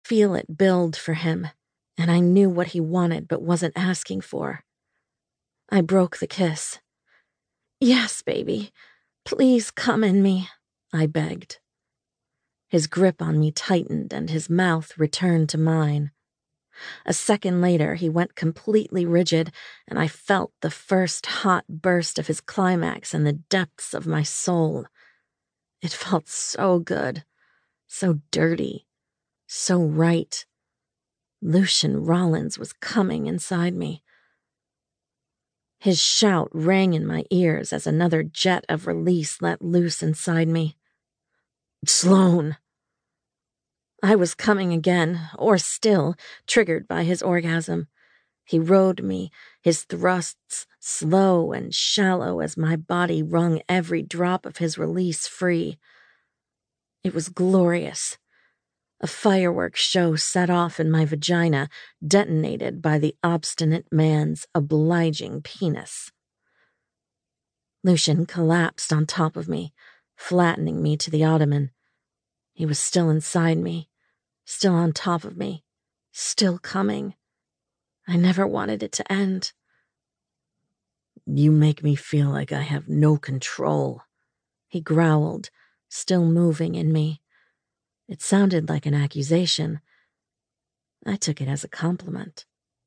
feel it build for him, and I knew what he wanted but wasn't asking for. I broke the kiss. "Yes, baby. Please come in me," I begged. His grip on me tightened and his mouth returned to mine. A second later, he went completely rigid, and I felt the first hot burst of his climax in the depths of my soul. It felt so good, so dirty, so right. Lucian Rollins was coming inside me. His shout rang in my ears as another jet of release let loose inside me. "Sloane!" I was coming again, or still, triggered by his orgasm. He rode me, his thrusts slow and shallow as my body wrung every drop of his release free. It was glorious. A fireworks show set off in my vagina, detonated by the obstinate man's obliging penis. Lucian collapsed on top of me, flattening me to the ottoman. He was still inside me, still on top of me, still coming. I never wanted it to end. "You make me feel like I have no control," he growled, still moving in me. It sounded like an accusation. I took it as a compliment.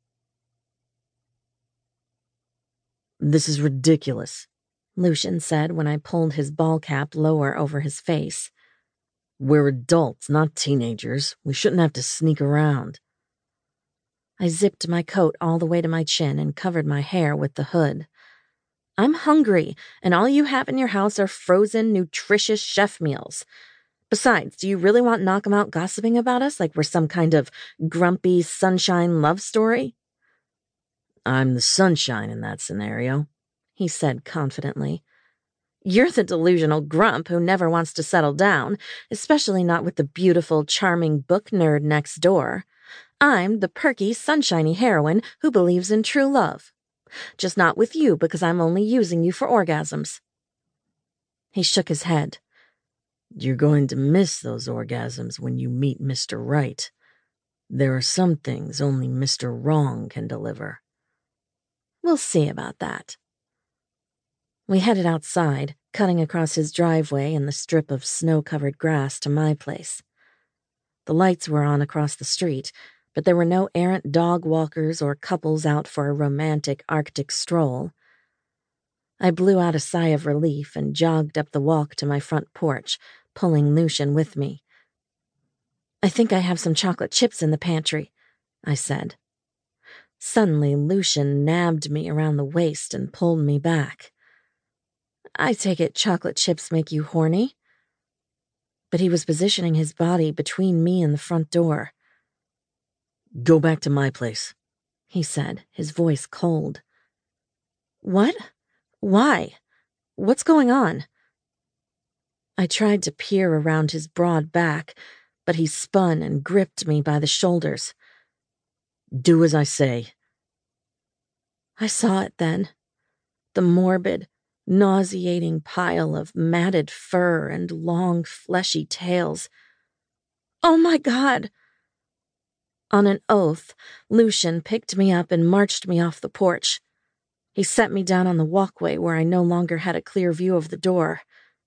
"This is ridiculous," Lucian said when I pulled his ball cap lower over his face. "We're adults, not teenagers. We shouldn't have to sneak around." I zipped my coat all the way to my chin and covered my hair with the hood. "I'm hungry, and all you have in your house are frozen, nutritious chef meals. Besides, do you really want Knockabout gossiping about us like we're some kind of grumpy sunshine love story?" "I'm the sunshine in that scenario," he said confidently. "You're the delusional grump who never wants to settle down, especially not with the beautiful, charming book nerd next door. I'm the perky, sunshiny heroine who believes in true love. Just not with you because I'm only using you for orgasms." He shook his head. "You're going to miss those orgasms when you meet Mr. Right. There are some things only Mr. Wrong can deliver." "We'll see about that." We headed outside, cutting across his driveway and the strip of snow-covered grass to my place. The lights were on across the street, but there were no errant dog walkers or couples out for a romantic Arctic stroll. I blew out a sigh of relief and jogged up the walk to my front porch, pulling Lucian with me. "I think I have some chocolate chips in the pantry," I said. Suddenly, Lucian nabbed me around the waist and pulled me back. "I take it chocolate chips make you horny?" But he was positioning his body between me and the front door. "Go back to my place," he said, his voice cold. "What? Why? What's going on?" I tried to peer around his broad back, but he spun and gripped me by the shoulders. "Do as I say." I saw it then. The morbid, nauseating pile of matted fur and long, fleshy tails. "Oh my God!" On an oath, Lucian picked me up and marched me off the porch. He set me down on the walkway where I no longer had a clear view of the door.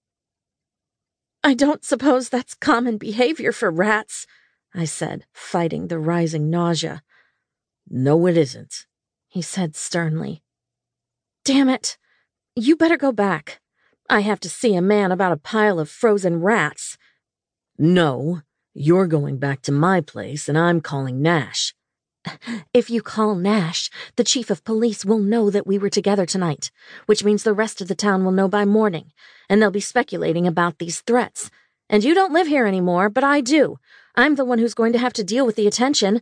"I don't suppose that's common behavior for rats," I said, fighting the rising nausea. "No, it isn't," he said sternly. "Damn it! You better go back. I have to see a man about a pile of frozen rats." "No, you're going back to my place and I'm calling Nash." "If you call Nash, the chief of police will know that we were together tonight, which means the rest of the town will know by morning, and they'll be speculating about these threats. And you don't live here anymore, but I do. I'm the one who's going to have to deal with the attention."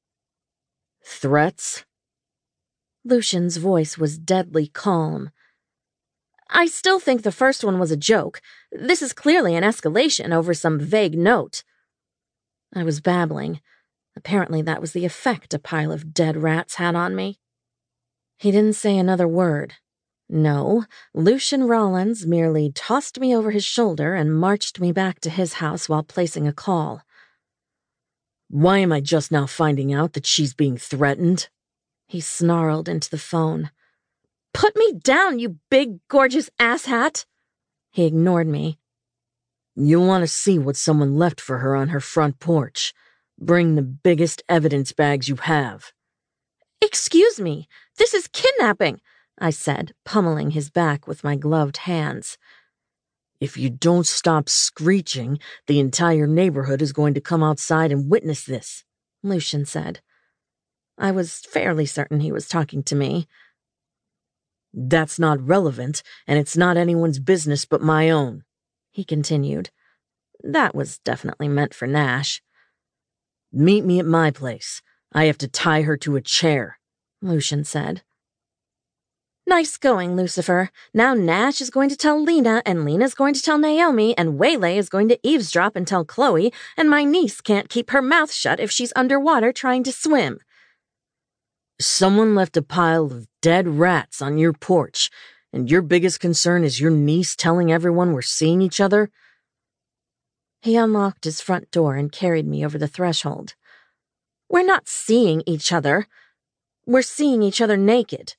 "Threats?" Lucian's voice was deadly calm. "I still think the first one was a joke. This is clearly an escalation over some vague note." I was babbling. Apparently that was the effect a pile of dead rats had on me. He didn't say another word. No, Lucian Rollins merely tossed me over his shoulder and marched me back to his house while placing a call. Why am I just now finding out that she's being threatened? He snarled into the phone. Put me down, you big, gorgeous asshat! He ignored me. You want to see what someone left for her on her front porch. Bring the biggest evidence bags you have. Excuse me, this is kidnapping, I said, pummeling his back with my gloved hands. If you don't stop screeching, the entire neighborhood is going to come outside and witness this, Lucian said. I was fairly certain he was talking to me. That's not relevant, and it's not anyone's business but my own, he continued. That was definitely meant for Nash. Meet me at my place. I have to tie her to a chair, Lucian said. Nice going, Lucifer. Now Nash is going to tell Lena, and Lena's going to tell Naomi, and Waylay is going to eavesdrop and tell Chloe, and my niece can't keep her mouth shut if she's underwater trying to swim. Someone left a pile of dead rats on your porch, and your biggest concern is your niece telling everyone we're seeing each other? He unlocked his front door and carried me over the threshold. We're not seeing each other. We're seeing each other naked.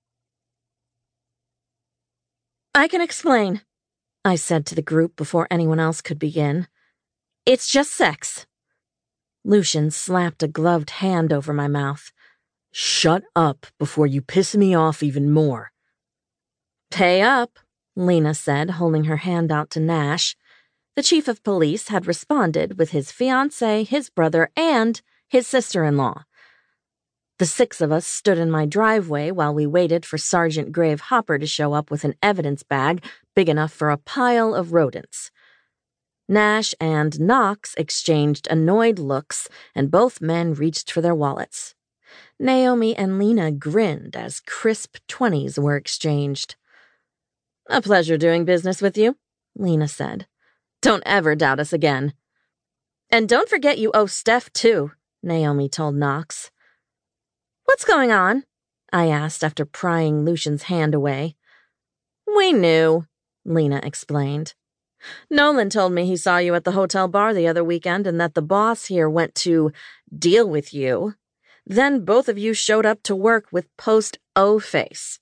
I can explain, I said to the group before anyone else could begin. It's just sex. Lucian slapped a gloved hand over my mouth. Shut up before you piss me off even more. Pay up, Lena said, holding her hand out to Nash. The chief of police had responded with his fiancé, his brother, and his sister-in-law. The 6 of us stood in my driveway while we waited for Sergeant Grave Hopper to show up with an evidence bag big enough for a pile of rodents. Nash and Knox exchanged annoyed looks, and both men reached for their wallets. Naomi and Lena grinned as crisp 20s were exchanged. A pleasure doing business with you, Lena said. Don't ever doubt us again. And don't forget you owe Steph, too, Naomi told Knox. What's going on? I asked after prying Lucian's hand away. We knew, Lena explained. Nolan told me he saw you at the hotel bar the other weekend and that the boss here went to deal with you. Then both of you showed up to work with post-O face.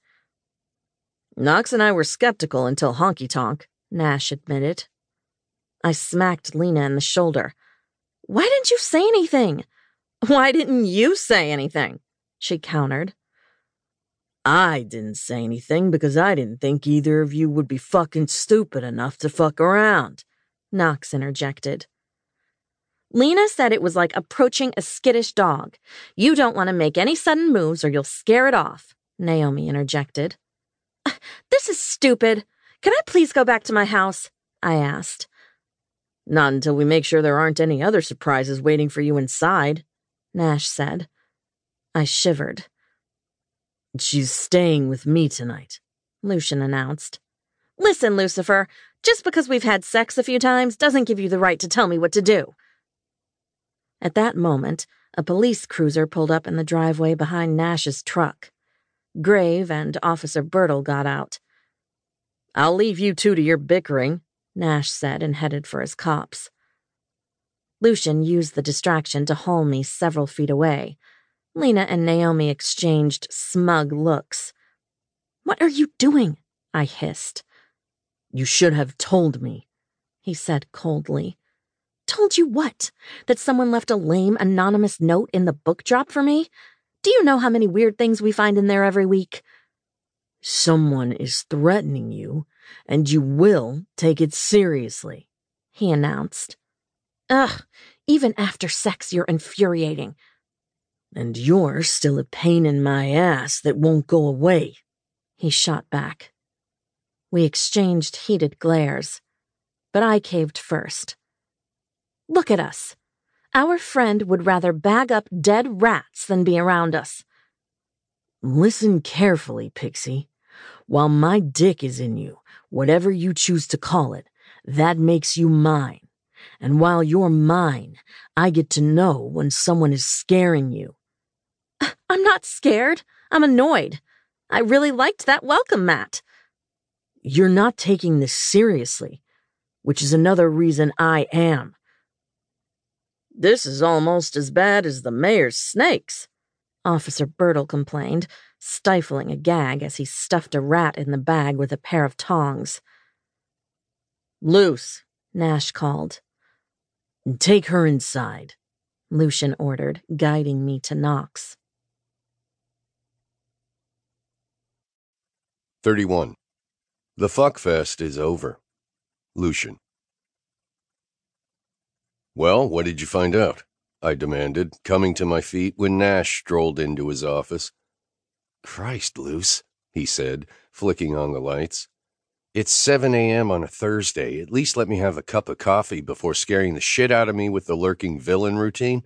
Knox and I were skeptical until Honky Tonk, Nash admitted. I smacked Lena in the shoulder. Why didn't you say anything? Why didn't you say anything? She countered. I didn't say anything because I didn't think either of you would be fucking stupid enough to fuck around, Knox interjected. Lena said it was like approaching a skittish dog. You don't want to make any sudden moves or you'll scare it off, Naomi interjected. This is stupid. Can I please go back to my house? I asked. Not until we make sure there aren't any other surprises waiting for you inside, Nash said. I shivered. She's staying with me tonight, Lucian announced. Listen, Lucifer, just because we've had sex a few times doesn't give you the right to tell me what to do. At that moment, a police cruiser pulled up in the driveway behind Nash's truck. Grave and Officer Birtle got out. I'll leave you two to your bickering, Nash said and headed for his cops. Lucian used the distraction to haul me several feet away. Lena and Naomi exchanged smug looks. What are you doing? I hissed. You should have told me, he said coldly. Told you what? That someone left a lame, anonymous note in the book drop for me? Do you know how many weird things we find in there every week? Someone is threatening you, and you will take it seriously, he announced. Ugh, even after sex you're infuriating. And you're still a pain in my ass that won't go away, he shot back. We exchanged heated glares, but I caved first. Look at us. Our friend would rather bag up dead rats than be around us. Listen carefully, Pixie. While my dick is in you, whatever you choose to call it, that makes you mine. And while you're mine, I get to know when someone is scaring you. I'm not scared. I'm annoyed. I really liked that welcome mat. You're not taking this seriously, which is another reason I am. This is almost as bad as the mayor's snakes, Officer Birtle complained, stifling a gag as he stuffed a rat in the bag with a pair of tongs. Luce, Nash called. Take her inside, Lucian ordered, guiding me to Knox. 31. The fuckfest is over. Lucian. Well, what did you find out? I demanded, coming to my feet when Nash strolled into his office. Christ, Luce, he said, flicking on the lights. It's 7 a.m. on a Thursday. At least let me have a cup of coffee before scaring the shit out of me with the lurking villain routine.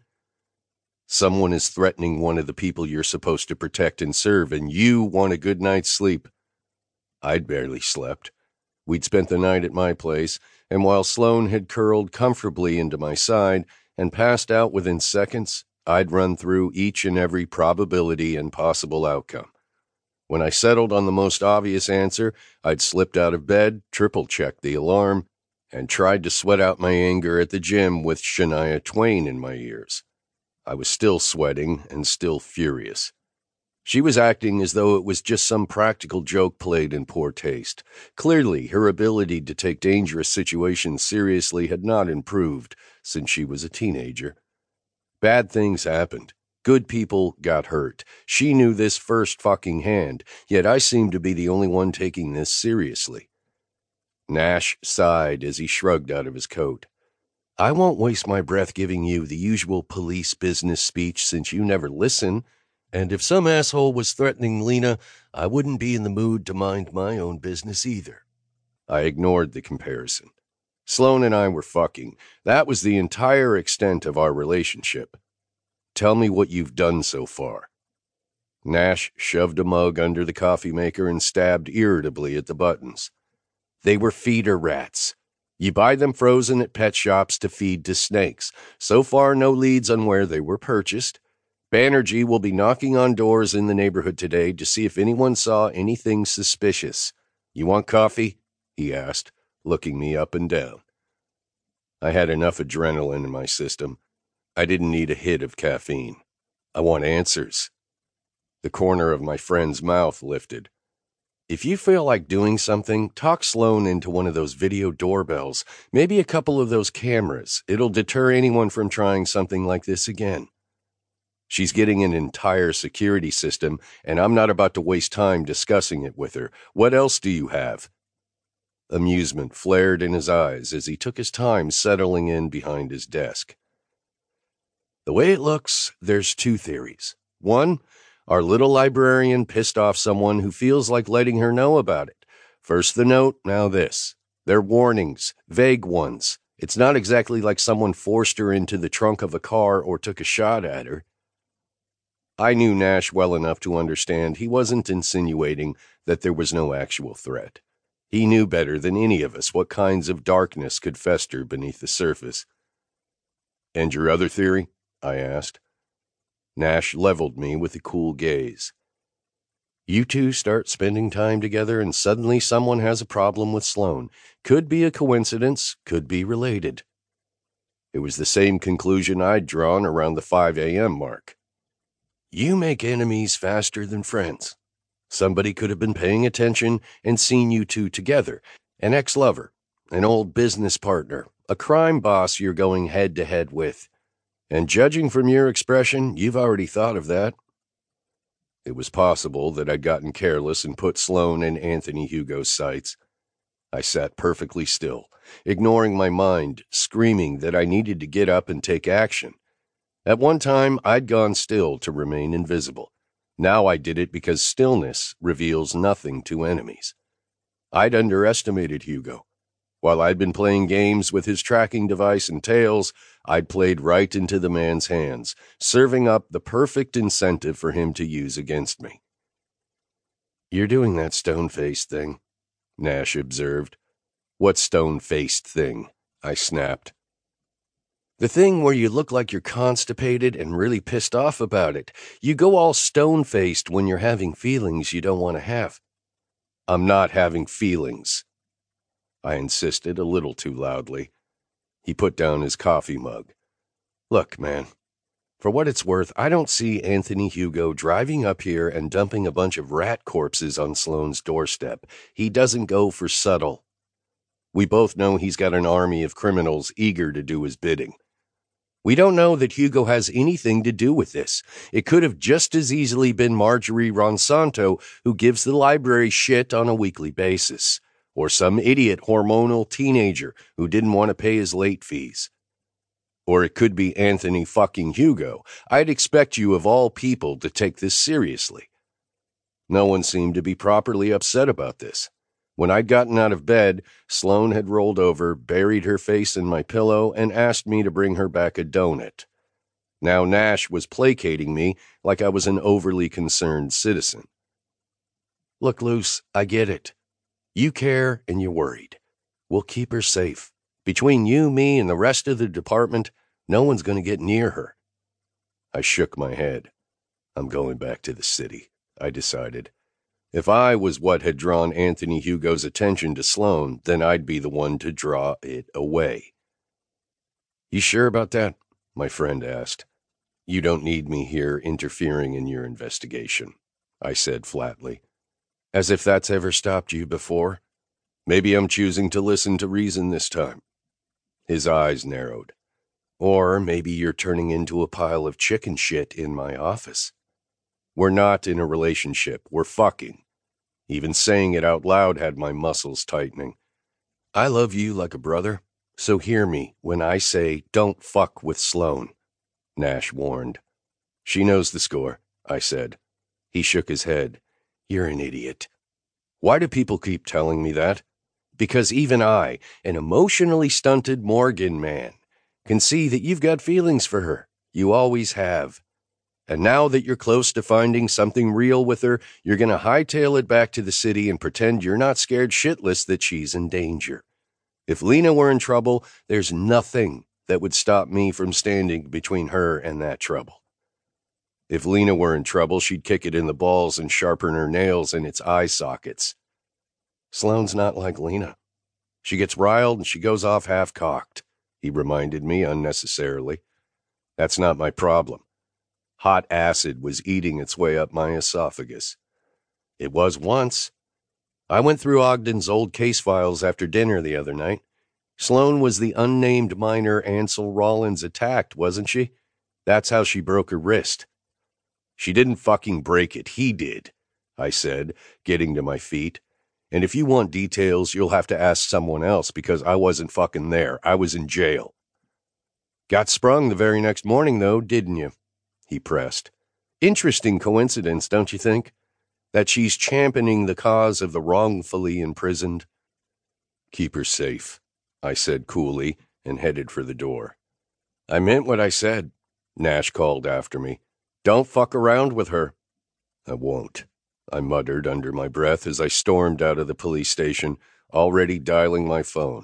Someone is threatening one of the people you're supposed to protect and serve, and you want a good night's sleep. I'd barely slept. We'd spent the night at my place, and while Sloane had curled comfortably into my side and passed out within seconds, I'd run through each and every probability and possible outcome. When I settled on the most obvious answer, I'd slipped out of bed, triple-checked the alarm, and tried to sweat out my anger at the gym with Shania Twain in my ears. I was still sweating and still furious. She was acting as though it was just some practical joke played in poor taste. Clearly, her ability to take dangerous situations seriously had not improved since she was a teenager. Bad things happened. Good people got hurt. She knew this first fucking hand, yet I seemed to be the only one taking this seriously. Nash sighed as he shrugged out of his coat. I won't waste my breath giving you the usual police business speech since you never listen. And if some asshole was threatening Lena, I wouldn't be in the mood to mind my own business either. I ignored the comparison. Sloane and I were fucking. That was the entire extent of our relationship. Tell me what you've done so far. Nash shoved a mug under the coffee maker and stabbed irritably at the buttons. They were feeder rats. You buy them frozen at pet shops to feed to snakes. So far, no leads on where they were purchased. Banerjee will be knocking on doors in the neighborhood today to see if anyone saw anything suspicious. You want coffee? He asked, looking me up and down. I had enough adrenaline in my system. I didn't need a hit of caffeine. I want answers. The corner of my friend's mouth lifted. If you feel like doing something, talk Sloane into one of those video doorbells, maybe a couple of those cameras. It'll deter anyone from trying something like this again. She's getting an entire security system, and I'm not about to waste time discussing it with her. What else do you have? Amusement flared in his eyes as he took his time settling in behind his desk. The way it looks, there's two theories. One, our little librarian pissed off someone who feels like letting her know about it. First the note, now this. They're warnings, vague ones. It's not exactly like someone forced her into the trunk of a car or took a shot at her. I knew Nash well enough to understand he wasn't insinuating that there was no actual threat. He knew better than any of us what kinds of darkness could fester beneath the surface. And your other theory? I asked. Nash leveled me with a cool gaze. You two start spending time together and suddenly someone has a problem with Sloane. Could be a coincidence, could be related. It was the same conclusion I'd drawn around the 5 a.m. mark. You make enemies faster than friends. Somebody could have been paying attention and seen you two together. An ex-lover, an old business partner, a crime boss you're going head-to-head with. And judging from your expression, you've already thought of that. It was possible that I'd gotten careless and put Sloane in Anthony Hugo's sights. I sat perfectly still, ignoring my mind, screaming that I needed to get up and take action. At one time, I'd gone still to remain invisible. Now I did it because stillness reveals nothing to enemies. I'd underestimated Hugo. While I'd been playing games with his tracking device and tails, I'd played right into the man's hands, serving up the perfect incentive for him to use against me. You're doing that stone-faced thing, Nash observed. What stone-faced thing? I snapped. The thing where you look like you're constipated and really pissed off about it. You go all stone-faced when you're having feelings you don't want to have. I'm not having feelings, I insisted a little too loudly. He put down his coffee mug. Look, man, for what it's worth, I don't see Anthony Hugo driving up here and dumping a bunch of rat corpses on Sloane's doorstep. He doesn't go for subtle. We both know he's got an army of criminals eager to do his bidding. We don't know that Hugo has anything to do with this. It could have just as easily been Marjorie Ronsanto, who gives the library shit on a weekly basis, or some idiot hormonal teenager who didn't want to pay his late fees. Or it could be Anthony fucking Hugo. I'd expect you of all people to take this seriously. No one seemed to be properly upset about this. When I'd gotten out of bed, Sloane had rolled over, buried her face in my pillow, and asked me to bring her back a donut. Now Nash was placating me like I was an overly concerned citizen. Look, Luce, I get it. You care and you're worried. We'll keep her safe. Between you, me, and the rest of the department, no one's going to get near her. I shook my head. I'm going back to the city, I decided. If I was what had drawn Anthony Hugo's attention to Sloane, then I'd be the one to draw it away. You sure about that? My friend asked. You don't need me here interfering in your investigation, I said flatly. As if that's ever stopped you before? Maybe I'm choosing to listen to reason this time. His eyes narrowed. Or maybe you're turning into a pile of chicken shit in my office. We're not in a relationship. We're fucking. Even saying it out loud had my muscles tightening. I love you like a brother, so hear me when I say don't fuck with Sloane, Nash warned. She knows the score, I said. He shook his head. You're an idiot. Why do people keep telling me that? Because even I, an emotionally stunted Morgan man, can see that you've got feelings for her. You always have. And now that you're close to finding something real with her, you're going to hightail it back to the city and pretend you're not scared shitless that she's in danger. If Lena were in trouble, there's nothing that would stop me from standing between her and that trouble. If Lena were in trouble, she'd kick it in the balls and sharpen her nails in its eye sockets. Sloane's not like Lena. She gets riled and she goes off half-cocked, he reminded me unnecessarily. That's not my problem. Hot acid was eating its way up my esophagus. It was once. I went through Ogden's old case files after dinner the other night. Sloane was the unnamed miner Ansel Rollins attacked, wasn't she? That's how she broke her wrist. She didn't fucking break it, he did, I said, getting to my feet. And if you want details, you'll have to ask someone else because I wasn't fucking there. I was in jail. Got sprung the very next morning, though, didn't you? He pressed. Interesting coincidence, don't you think? That she's championing the cause of the wrongfully imprisoned. Keep her safe, I said coolly and headed for the door. I meant what I said, Nash called after me. Don't fuck around with her. I won't, I muttered under my breath as I stormed out of the police station, already dialing my phone.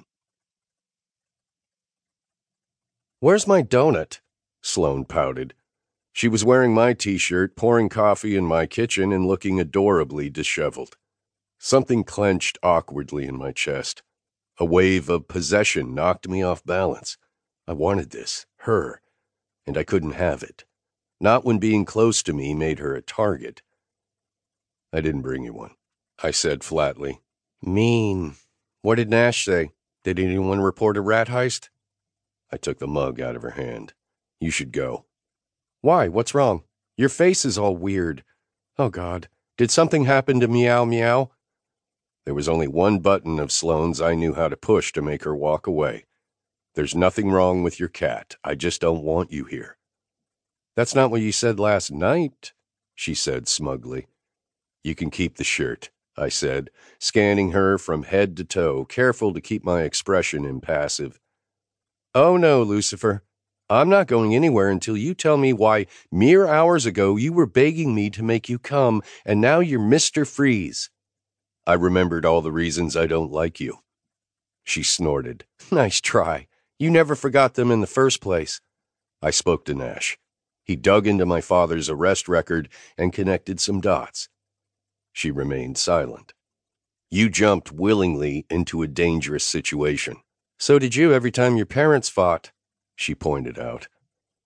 Where's my donut? Sloane pouted. She was wearing my t-shirt, pouring coffee in my kitchen, and looking adorably disheveled. Something clenched awkwardly in my chest. A wave of possession knocked me off balance. I wanted this, her, and I couldn't have it. Not when being close to me made her a target. I didn't bring you one, I said flatly. Mean. What did Nash say? Did anyone report a rat heist? I took the mug out of her hand. You should go. Why? What's wrong? Your face is all weird. Oh, God. Did something happen to Meow Meow? There was only one button of Sloane's I knew how to push to make her walk away. There's nothing wrong with your cat. I just don't want you here. That's not what you said last night, she said smugly. You can keep the shirt, I said, scanning her from head to toe, careful to keep my expression impassive. Oh, no, Lucifer. I'm not going anywhere until you tell me why mere hours ago you were begging me to make you come, and now you're Mr. Freeze. I remembered all the reasons I don't like you. She snorted. Nice try. You never forgot them in the first place. I spoke to Nash. He dug into my father's arrest record and connected some dots. She remained silent. You jumped willingly into a dangerous situation. So did you every time your parents fought, she pointed out.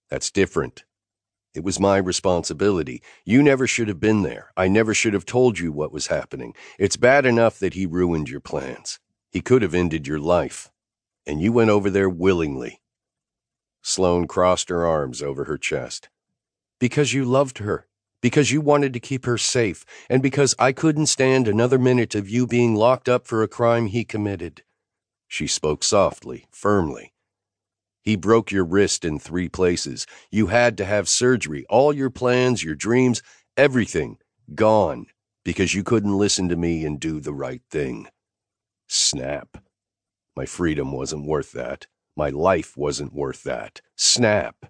That's different. It was my responsibility. You never should have been there. I never should have told you what was happening. It's bad enough that he ruined your plans. He could have ended your life. And you went over there willingly. Sloane crossed her arms over her chest. Because you loved her. Because you wanted to keep her safe. And because I couldn't stand another minute of you being locked up for a crime he committed. She spoke softly, firmly. He broke your wrist in 3 places. You had to have surgery. All your plans, your dreams, everything gone because you couldn't listen to me and do the right thing. Snap. My freedom wasn't worth that. My life wasn't worth that. Snap.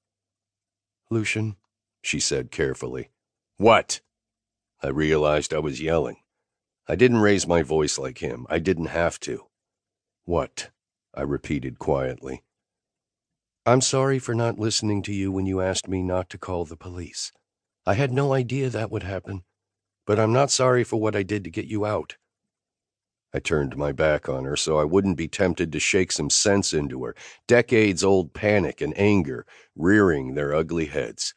Lucian, she said carefully. What? I realized I was yelling. I didn't raise my voice like him. I didn't have to. What? I repeated quietly. I'm sorry for not listening to you when you asked me not to call the police. I had no idea that would happen, but I'm not sorry for what I did to get you out. I turned my back on her so I wouldn't be tempted to shake some sense into her, decades-old panic and anger rearing their ugly heads.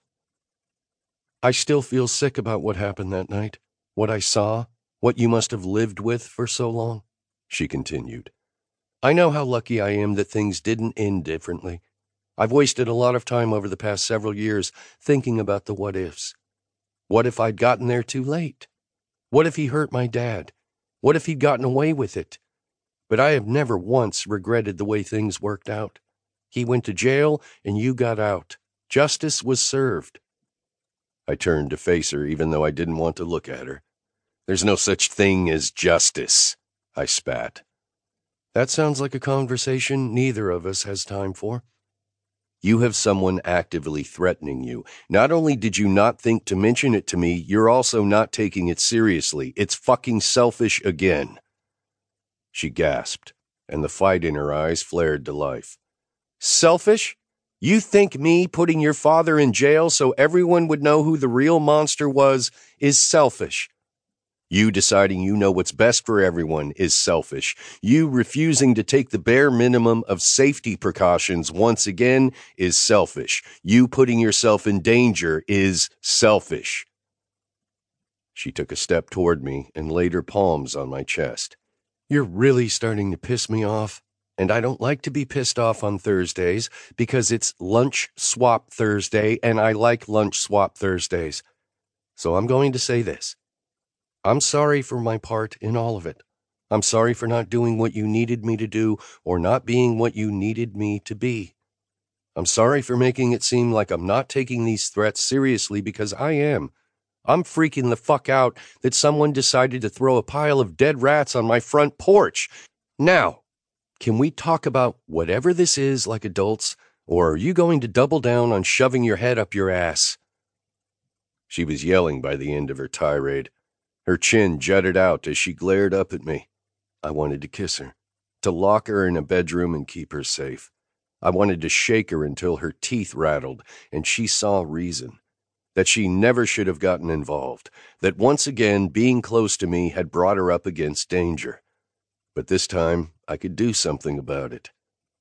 I still feel sick about what happened that night, what I saw, what you must have lived with for so long, she continued. I know how lucky I am that things didn't end differently. I've wasted a lot of time over the past several years thinking about the what-ifs. What if I'd gotten there too late? What if he hurt my dad? What if he'd gotten away with it? But I have never once regretted the way things worked out. He went to jail and you got out. Justice was served. I turned to face her even though I didn't want to look at her. There's no such thing as justice, I spat. That sounds like a conversation neither of us has time for. You have someone actively threatening you. Not only did you not think to mention it to me, you're also not taking it seriously. It's fucking selfish again. She gasped, and the fight in her eyes flared to life. Selfish? You think me putting your father in jail so everyone would know who the real monster was is selfish? You deciding you know what's best for everyone is selfish. You refusing to take the bare minimum of safety precautions once again is selfish. You putting yourself in danger is selfish. She took a step toward me and laid her palms on my chest. You're really starting to piss me off, and I don't like to be pissed off on Thursdays because it's Lunch Swap Thursday, and I like Lunch Swap Thursdays. So I'm going to say this. I'm sorry for my part in all of it. I'm sorry for not doing what you needed me to do or not being what you needed me to be. I'm sorry for making it seem like I'm not taking these threats seriously because I am. I'm freaking the fuck out that someone decided to throw a pile of dead rats on my front porch. Now, can we talk about whatever this is like adults, or are you going to double down on shoving your head up your ass? She was yelling by the end of her tirade. Her chin jutted out as she glared up at me. I wanted to kiss her, to lock her in a bedroom and keep her safe. I wanted to shake her until her teeth rattled and she saw reason, that she never should have gotten involved, that once again being close to me had brought her up against danger. But this time I could do something about it.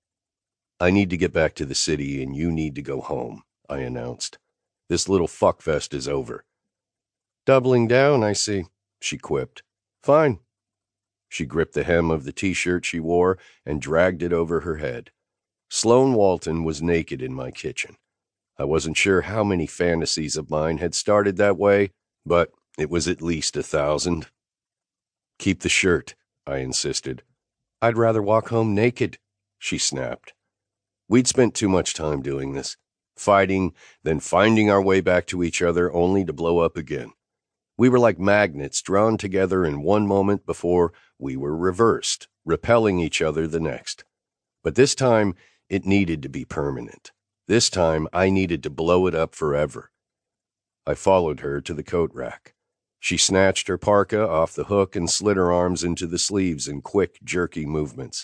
I need to get back to the city and you need to go home, I announced. This little fuckfest is over. Doubling down, I see, she quipped. Fine. She gripped the hem of the t-shirt she wore and dragged it over her head. Sloane Walton was naked in my kitchen. I wasn't sure how many fantasies of mine had started that way, but it was at least 1,000. Keep the shirt, I insisted. I'd rather walk home naked, she snapped. We'd spent too much time doing this, fighting, then finding our way back to each other only to blow up again. We were like magnets drawn together in one moment before we were reversed, repelling each other the next. But this time, it needed to be permanent. This time, I needed to blow it up forever. I followed her to the coat rack. She snatched her parka off the hook and slid her arms into the sleeves in quick, jerky movements.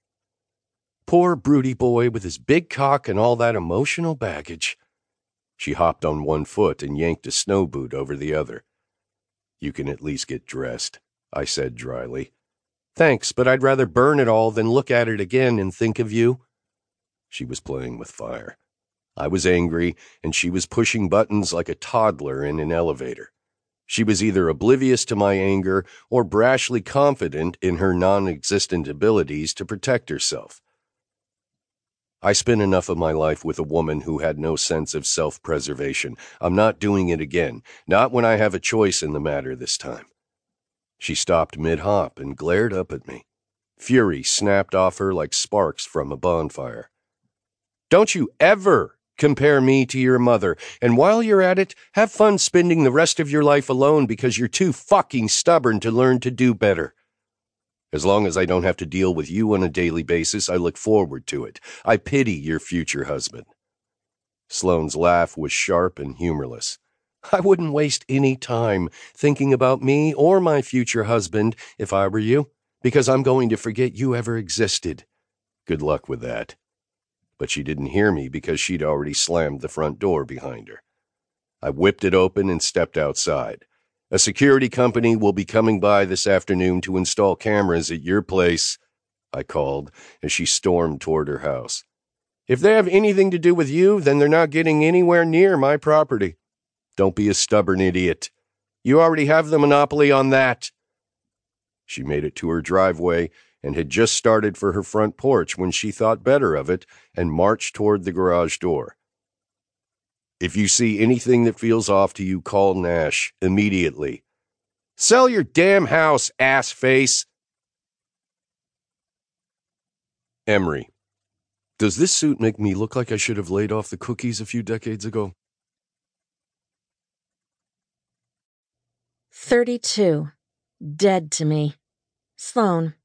Poor broody boy with his big cock and all that emotional baggage. She hopped on one foot and yanked a snow boot over the other. You can at least get dressed, I said dryly. Thanks, but I'd rather burn it all than look at it again and think of you. She was playing with fire. I was angry, and she was pushing buttons like a toddler in an elevator. She was either oblivious to my anger or brashly confident in her non-existent abilities to protect herself. I spent enough of my life with a woman who had no sense of self-preservation. I'm not doing it again, not when I have a choice in the matter this time. She stopped mid-hop and glared up at me. Fury snapped off her like sparks from a bonfire. Don't you ever compare me to your mother, and while you're at it, have fun spending the rest of your life alone because you're too fucking stubborn to learn to do better. As long as I don't have to deal with you on a daily basis, I look forward to it. I pity your future husband. Sloane's laugh was sharp and humorless. I wouldn't waste any time thinking about me or my future husband if I were you, because I'm going to forget you ever existed. Good luck with that. But she didn't hear me because she'd already slammed the front door behind her. I whipped it open and stepped outside. A security company will be coming by this afternoon to install cameras at your place, I called as she stormed toward her house. If they have anything to do with you, then they're not getting anywhere near my property. Don't be a stubborn idiot. You already have the monopoly on that. She made it to her driveway and had just started for her front porch when she thought better of it and marched toward the garage door. If you see anything that feels off to you, call Nash immediately. Sell your damn house, ass face. Emery. Does this suit make me look like I should have laid off the cookies a few decades ago? 32. Dead to me. Sloane.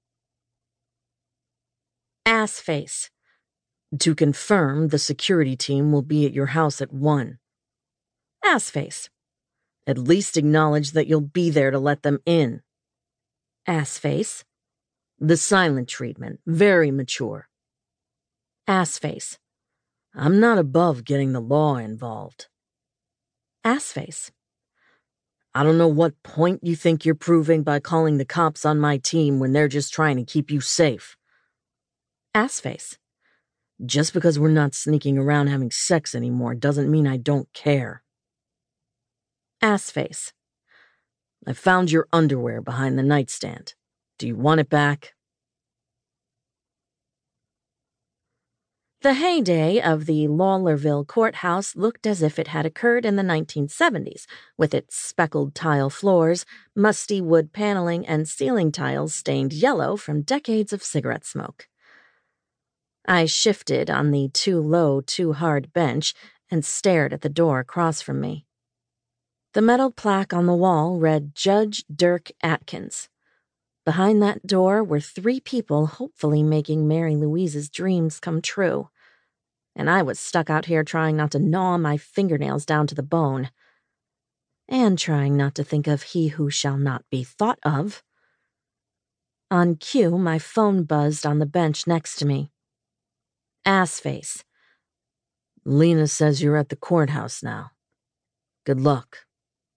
Ass face. To confirm, the security team will be at your house at 1. Ass face. At least acknowledge that you'll be there to let them in. Ass face. The silent treatment. Very mature. Ass face. I'm not above getting the law involved. Ass face. I don't know what point you think you're proving by calling the cops on my team when they're just trying to keep you safe. Ass face. Just because we're not sneaking around having sex anymore doesn't mean I don't care. Ass face. I found your underwear behind the nightstand. Do you want it back? The heyday of the Lawlerville courthouse looked as if it had occurred in the 1970s, with its speckled tile floors, musty wood paneling, and ceiling tiles stained yellow from decades of cigarette smoke. I shifted on the too low, too hard bench and stared at the door across from me. The metal plaque on the wall read Judge Dirk Atkins. Behind that door were 3 people hopefully making Mary Louise's dreams come true. And I was stuck out here trying not to gnaw my fingernails down to the bone. And trying not to think of he who shall not be thought of. On cue, my phone buzzed on the bench next to me. Ass face. Lena says you're at the courthouse now. Good luck.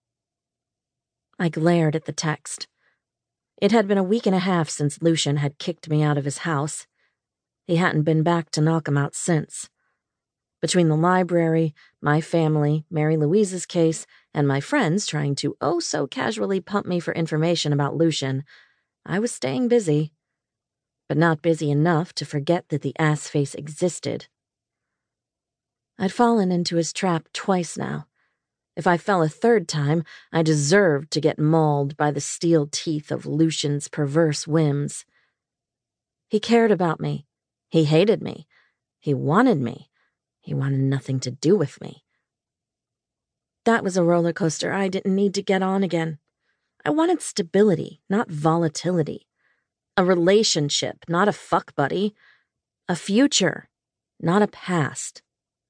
I glared at the text. It had been a week and a half since Lucian had kicked me out of his house. He hadn't been back to knock him out since. Between the library, my family, Mary Louise's case, and my friends trying to so casually pump me for information about Lucian, I was staying busy. But not busy enough to forget that the ass face existed. I'd fallen into his trap twice now. If I fell a third time, I deserved to get mauled by the steel teeth of Lucian's perverse whims. He cared about me. He hated me. He wanted me. He wanted nothing to do with me. That was a roller coaster I didn't need to get on again. I wanted stability, not volatility. A relationship, not a fuck buddy. A future, not a past.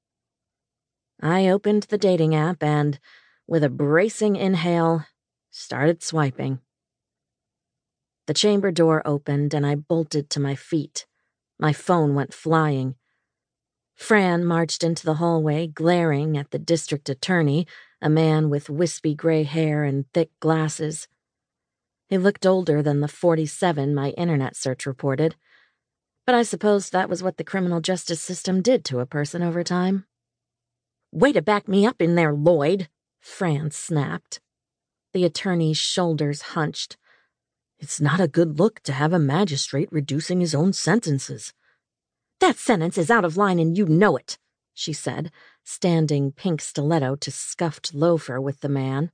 I opened the dating app and, with a bracing inhale, started swiping. The chamber door opened and I bolted to my feet. My phone went flying. Fran marched into the hallway, glaring at the district attorney, a man with wispy gray hair and thick glasses. He looked older than the 47 my internet search reported, but I suppose that was what the criminal justice system did to a person over time. Way to back me up in there, Lloyd, Fran snapped. The attorney's shoulders hunched. It's not a good look to have a magistrate reducing his own sentences. That sentence is out of line and you know it, she said, standing pink stiletto to scuffed loafer with the man.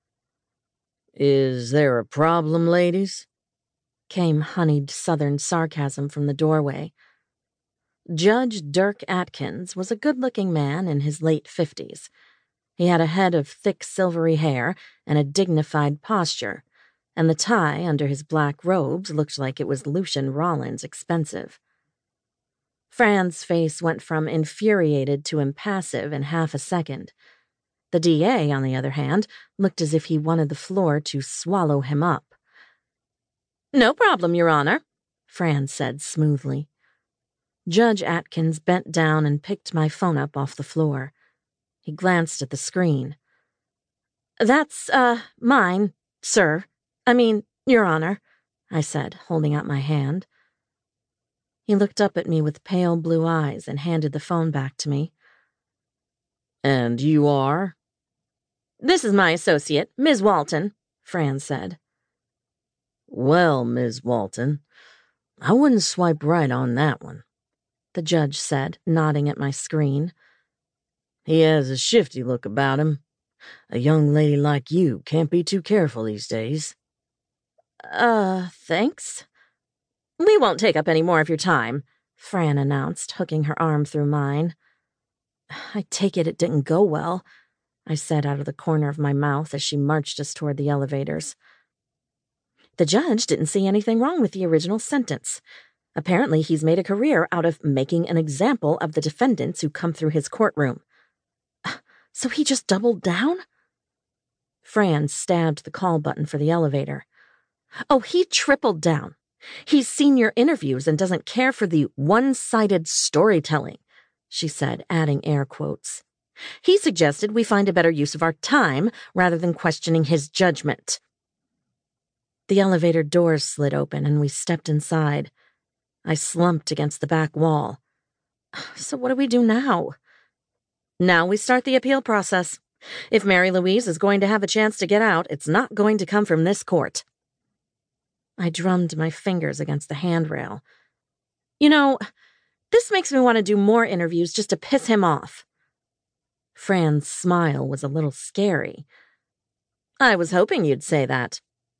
Is there a problem, ladies? Came honeyed southern sarcasm from the doorway. Judge Dirk Atkins was a good-looking man in his late 50s. He had a head of thick silvery hair and a dignified posture, and the tie under his black robes looked like it was Lucian Rollins expensive. Fran's face went from infuriated to impassive in half a second. The DA, on the other hand, looked as if he wanted the floor to swallow him up. No problem, Your Honor, Fran said smoothly. Judge Atkins bent down and picked my phone up off the floor. He glanced at the screen. That's, mine, sir. Your Honor, I said, holding out my hand. He looked up at me with pale blue eyes and handed the phone back to me. And you are? This is my associate, Ms. Walton, Fran said. Well, Ms. Walton, I wouldn't swipe right on that one, the judge said, nodding at my screen. He has a shifty look about him. A young lady like you can't be too careful these days. Thanks. We won't take up any more of your time, Fran announced, hooking her arm through mine. I take it didn't go well, I said out of the corner of my mouth as she marched us toward the elevators. The judge didn't see anything wrong with the original sentence. Apparently, he's made a career out of making an example of the defendants who come through his courtroom. So he just doubled down? Fran stabbed the call button for the elevator. Oh, he tripled down. He's seen your interviews and doesn't care for the one-sided storytelling, she said, adding air quotes. He suggested we find a better use of our time rather than questioning his judgment. The elevator doors slid open and we stepped inside. I slumped against the back wall. So what do we do now? Now we start the appeal process. If Mary Louise is going to have a chance to get out, it's not going to come from this court. I drummed my fingers against the handrail. You know, this makes me want to do more interviews just to piss him off. Fran's smile was a little scary. I was hoping you'd say that.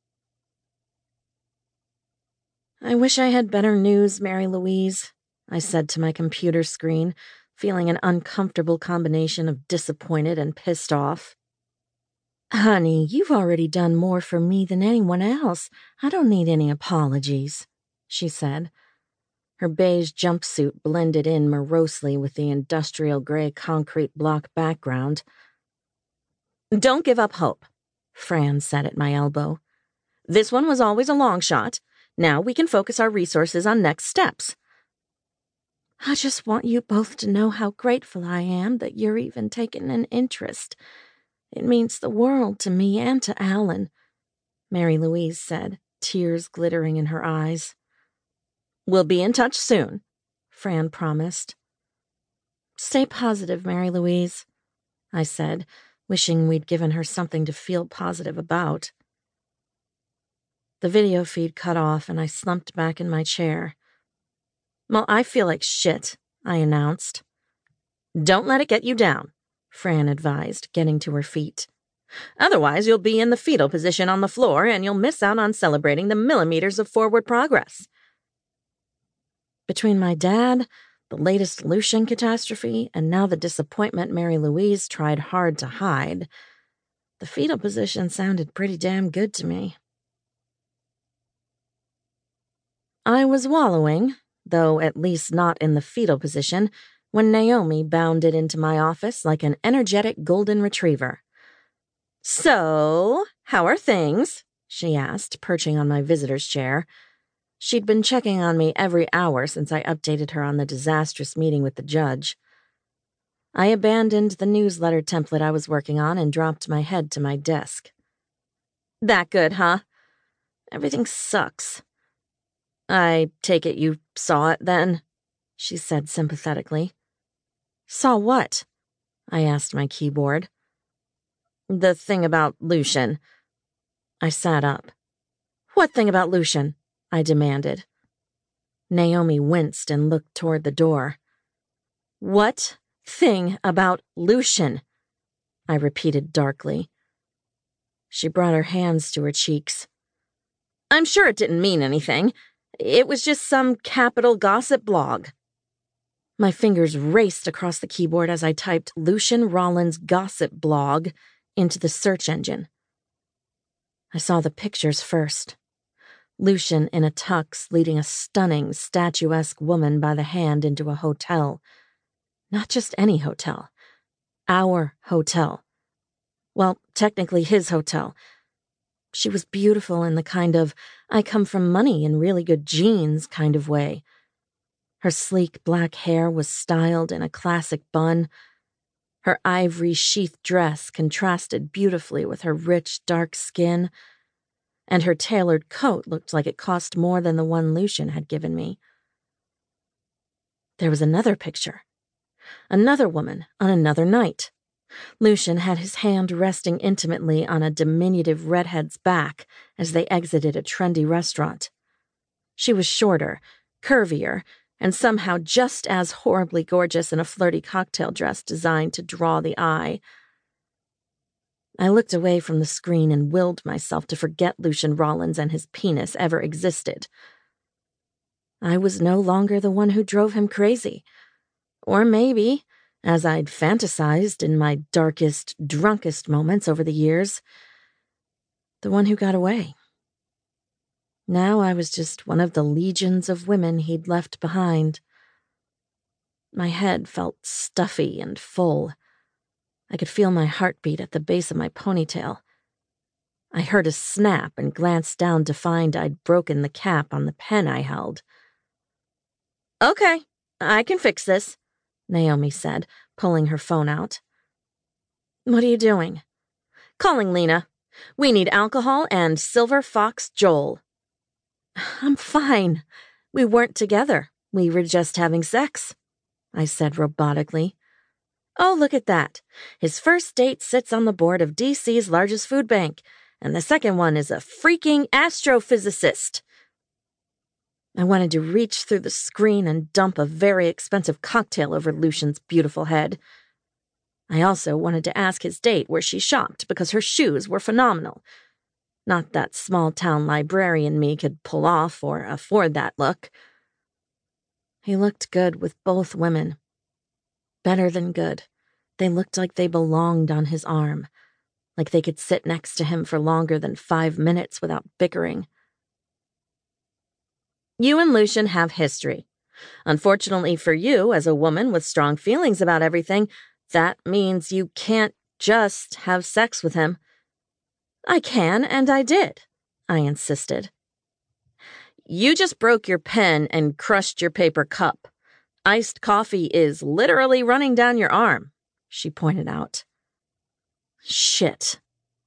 I wish I had better news, Mary Louise, I said to my computer screen, feeling an uncomfortable combination of disappointed and pissed off. Honey, you've already done more for me than anyone else. I don't need any apologies, she said. Her beige jumpsuit blended in morosely with the industrial gray concrete block background. Don't give up hope, Fran said at my elbow. This one was always a long shot. Now we can focus our resources on next steps. I just want you both to know how grateful I am that you're even taking an interest. It means the world to me and to Alan, Mary Louise said, tears glittering in her eyes. We'll be in touch soon, Fran promised. Stay positive, Mary Louise, I said, wishing we'd given her something to feel positive about. The video feed cut off and I slumped back in my chair. Well, I feel like shit, I announced. Don't let it get you down, Fran advised, getting to her feet. Otherwise, you'll be in the fetal position on the floor and you'll miss out on celebrating the millimeters of forward progress. Between my dad, the latest Lucian catastrophe, and now the disappointment Mary Louise tried hard to hide, the fetal position sounded pretty damn good to me. I was wallowing, though at least not in the fetal position, when Naomi bounded into my office like an energetic golden retriever. So, how are things? She asked, perching on my visitor's chair. She'd been checking on me every hour since I updated her on the disastrous meeting with the judge. I abandoned the newsletter template I was working on and dropped my head to my desk. That good, huh? Everything sucks. I take it you saw it then, she said sympathetically. Saw what? I asked my keyboard. The thing about Lucian. I sat up. What thing about Lucian? I demanded. Naomi winced and looked toward the door. What thing about Lucian? I repeated darkly. She brought her hands to her cheeks. I'm sure it didn't mean anything. It was just some capital gossip blog. My fingers raced across the keyboard as I typed Lucian Rollins gossip blog into the search engine. I saw the pictures first. Lucian in a tux leading a stunning, statuesque woman by the hand into a hotel. Not just any hotel. Our hotel. Well, technically his hotel. She was beautiful in the kind of I come from money and really good genes kind of way. Her sleek black hair was styled in a classic bun. Her ivory sheath dress contrasted beautifully with her rich, dark skin, and her tailored coat looked like it cost more than the one Lucian had given me. There was another picture. Another woman on another night. Lucian had his hand resting intimately on a diminutive redhead's back as they exited a trendy restaurant. She was shorter, curvier, and somehow just as horribly gorgeous in a flirty cocktail dress designed to draw the eye. I looked away from the screen and willed myself to forget Lucian Rollins and his penis ever existed. I was no longer the one who drove him crazy. Or maybe, as I'd fantasized in my darkest, drunkest moments over the years, the one who got away. Now I was just one of the legions of women he'd left behind. My head felt stuffy and full. I could feel my heartbeat at the base of my ponytail. I heard a snap and glanced down to find I'd broken the cap on the pen I held. Okay, I can fix this, Naomi said, pulling her phone out. What are you doing? Calling Lena. We need alcohol and Silver Fox Joel. I'm fine. We weren't together. We were just having sex, I said robotically. Oh, look at that. His first date sits on the board of DC's largest food bank, and the second one is a freaking astrophysicist. I wanted to reach through the screen and dump a very expensive cocktail over Lucian's beautiful head. I also wanted to ask his date where she shopped because her shoes were phenomenal. Not that small-town librarian me could pull off or afford that look. He looked good with both women. Better than good. They looked like they belonged on his arm, like they could sit next to him for longer than 5 minutes without bickering. You and Lucian have history. Unfortunately for you, as a woman with strong feelings about everything, that means you can't just have sex with him. I can, and I did, I insisted. You just broke your pen and crushed your paper cup. Iced coffee is literally running down your arm, she pointed out. Shit.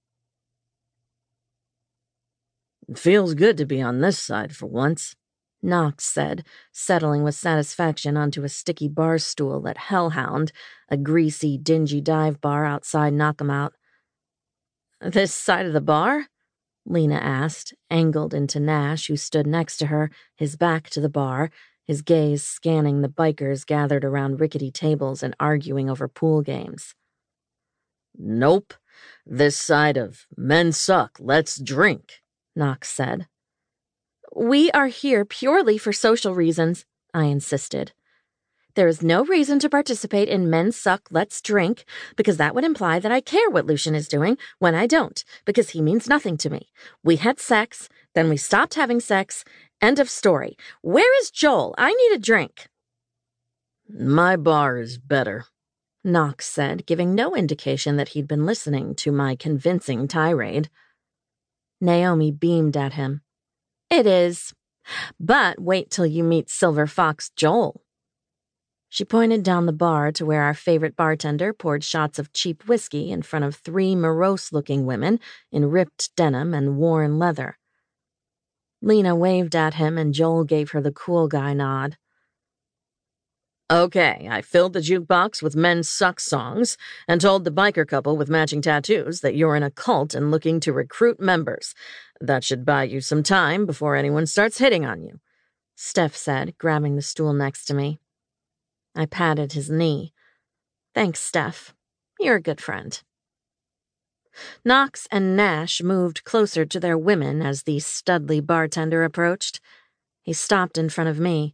It feels good to be on this side for once, Knox said, settling with satisfaction onto a sticky bar stool at Hellhound, a greasy, dingy dive bar outside Knockemout. This side of the bar? Lena asked, angled into Nash, who stood next to her, his back to the bar, his gaze scanning the bikers gathered around rickety tables and arguing over pool games. Nope. This side of men suck, let's drink, Knox said. We are here purely for social reasons, I insisted. There is no reason to participate in Men Suck, Let's Drink, because that would imply that I care what Lucian is doing when I don't, because he means nothing to me. We had sex, then we stopped having sex. End of story. Where is Joel? I need a drink. My bar is better, Knox said, giving no indication that he'd been listening to my convincing tirade. Naomi beamed at him. It is. But wait till you meet Silver Fox Joel. She pointed down the bar to where our favorite bartender poured shots of cheap whiskey in front of 3 morose-looking women in ripped denim and worn leather. Lena waved at him and Joel gave her the cool guy nod. Okay, I filled the jukebox with Men Suck songs and told the biker couple with matching tattoos that you're in a cult and looking to recruit members. That should buy you some time before anyone starts hitting on you, Steph said, grabbing the stool next to me. I patted his knee. Thanks, Steph. You're a good friend. Knox and Nash moved closer to their women as the studly bartender approached. He stopped in front of me.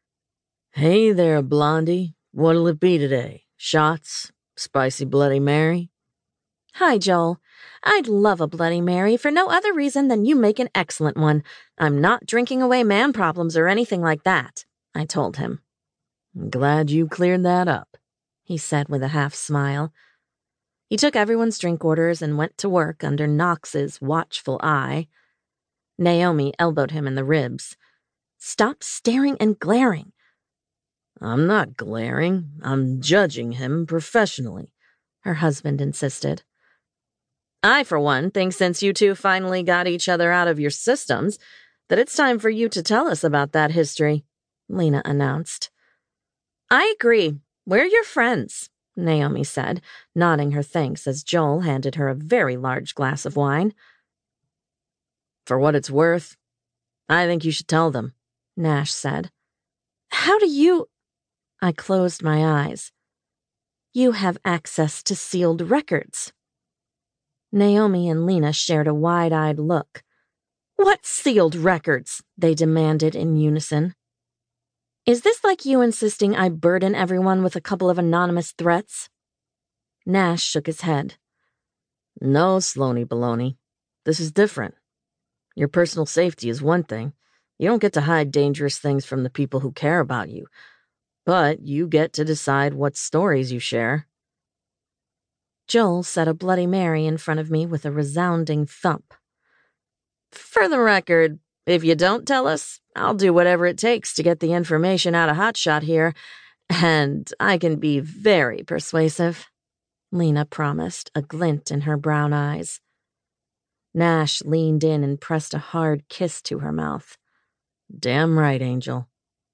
Hey there, Blondie. What'll it be today? Shots? Spicy Bloody Mary? Hi, Joel. I'd love a Bloody Mary for no other reason than you make an excellent one. I'm not drinking away man problems or anything like that, I told him. Glad you cleared that up, he said with a half smile. He took everyone's drink orders and went to work under Knox's watchful eye. Naomi elbowed him in the ribs. Stop staring and glaring. I'm not glaring. I'm judging him professionally, her husband insisted. I, for one, think since you two finally got each other out of your systems, that it's time for you to tell us about that history, Lena announced. I agree. We're your friends, Naomi said, nodding her thanks as Joel handed her a very large glass of wine. For what it's worth, I think you should tell them, Nash said. How do you... I closed my eyes. You have access to sealed records. Naomi and Lena shared a wide-eyed look. What sealed records? They demanded in unison. Is this like you insisting I burden everyone with a couple of anonymous threats? Nash shook his head. No, Sloaney Baloney. This is different. Your personal safety is one thing. You don't get to hide dangerous things from the people who care about you. But you get to decide what stories you share. Joel set a Bloody Mary in front of me with a resounding thump. For the record, if you don't tell us, I'll do whatever it takes to get the information out of Hotshot here, and I can be very persuasive, Lena promised, a glint in her brown eyes. Nash leaned in and pressed a hard kiss to her mouth. Damn right, Angel.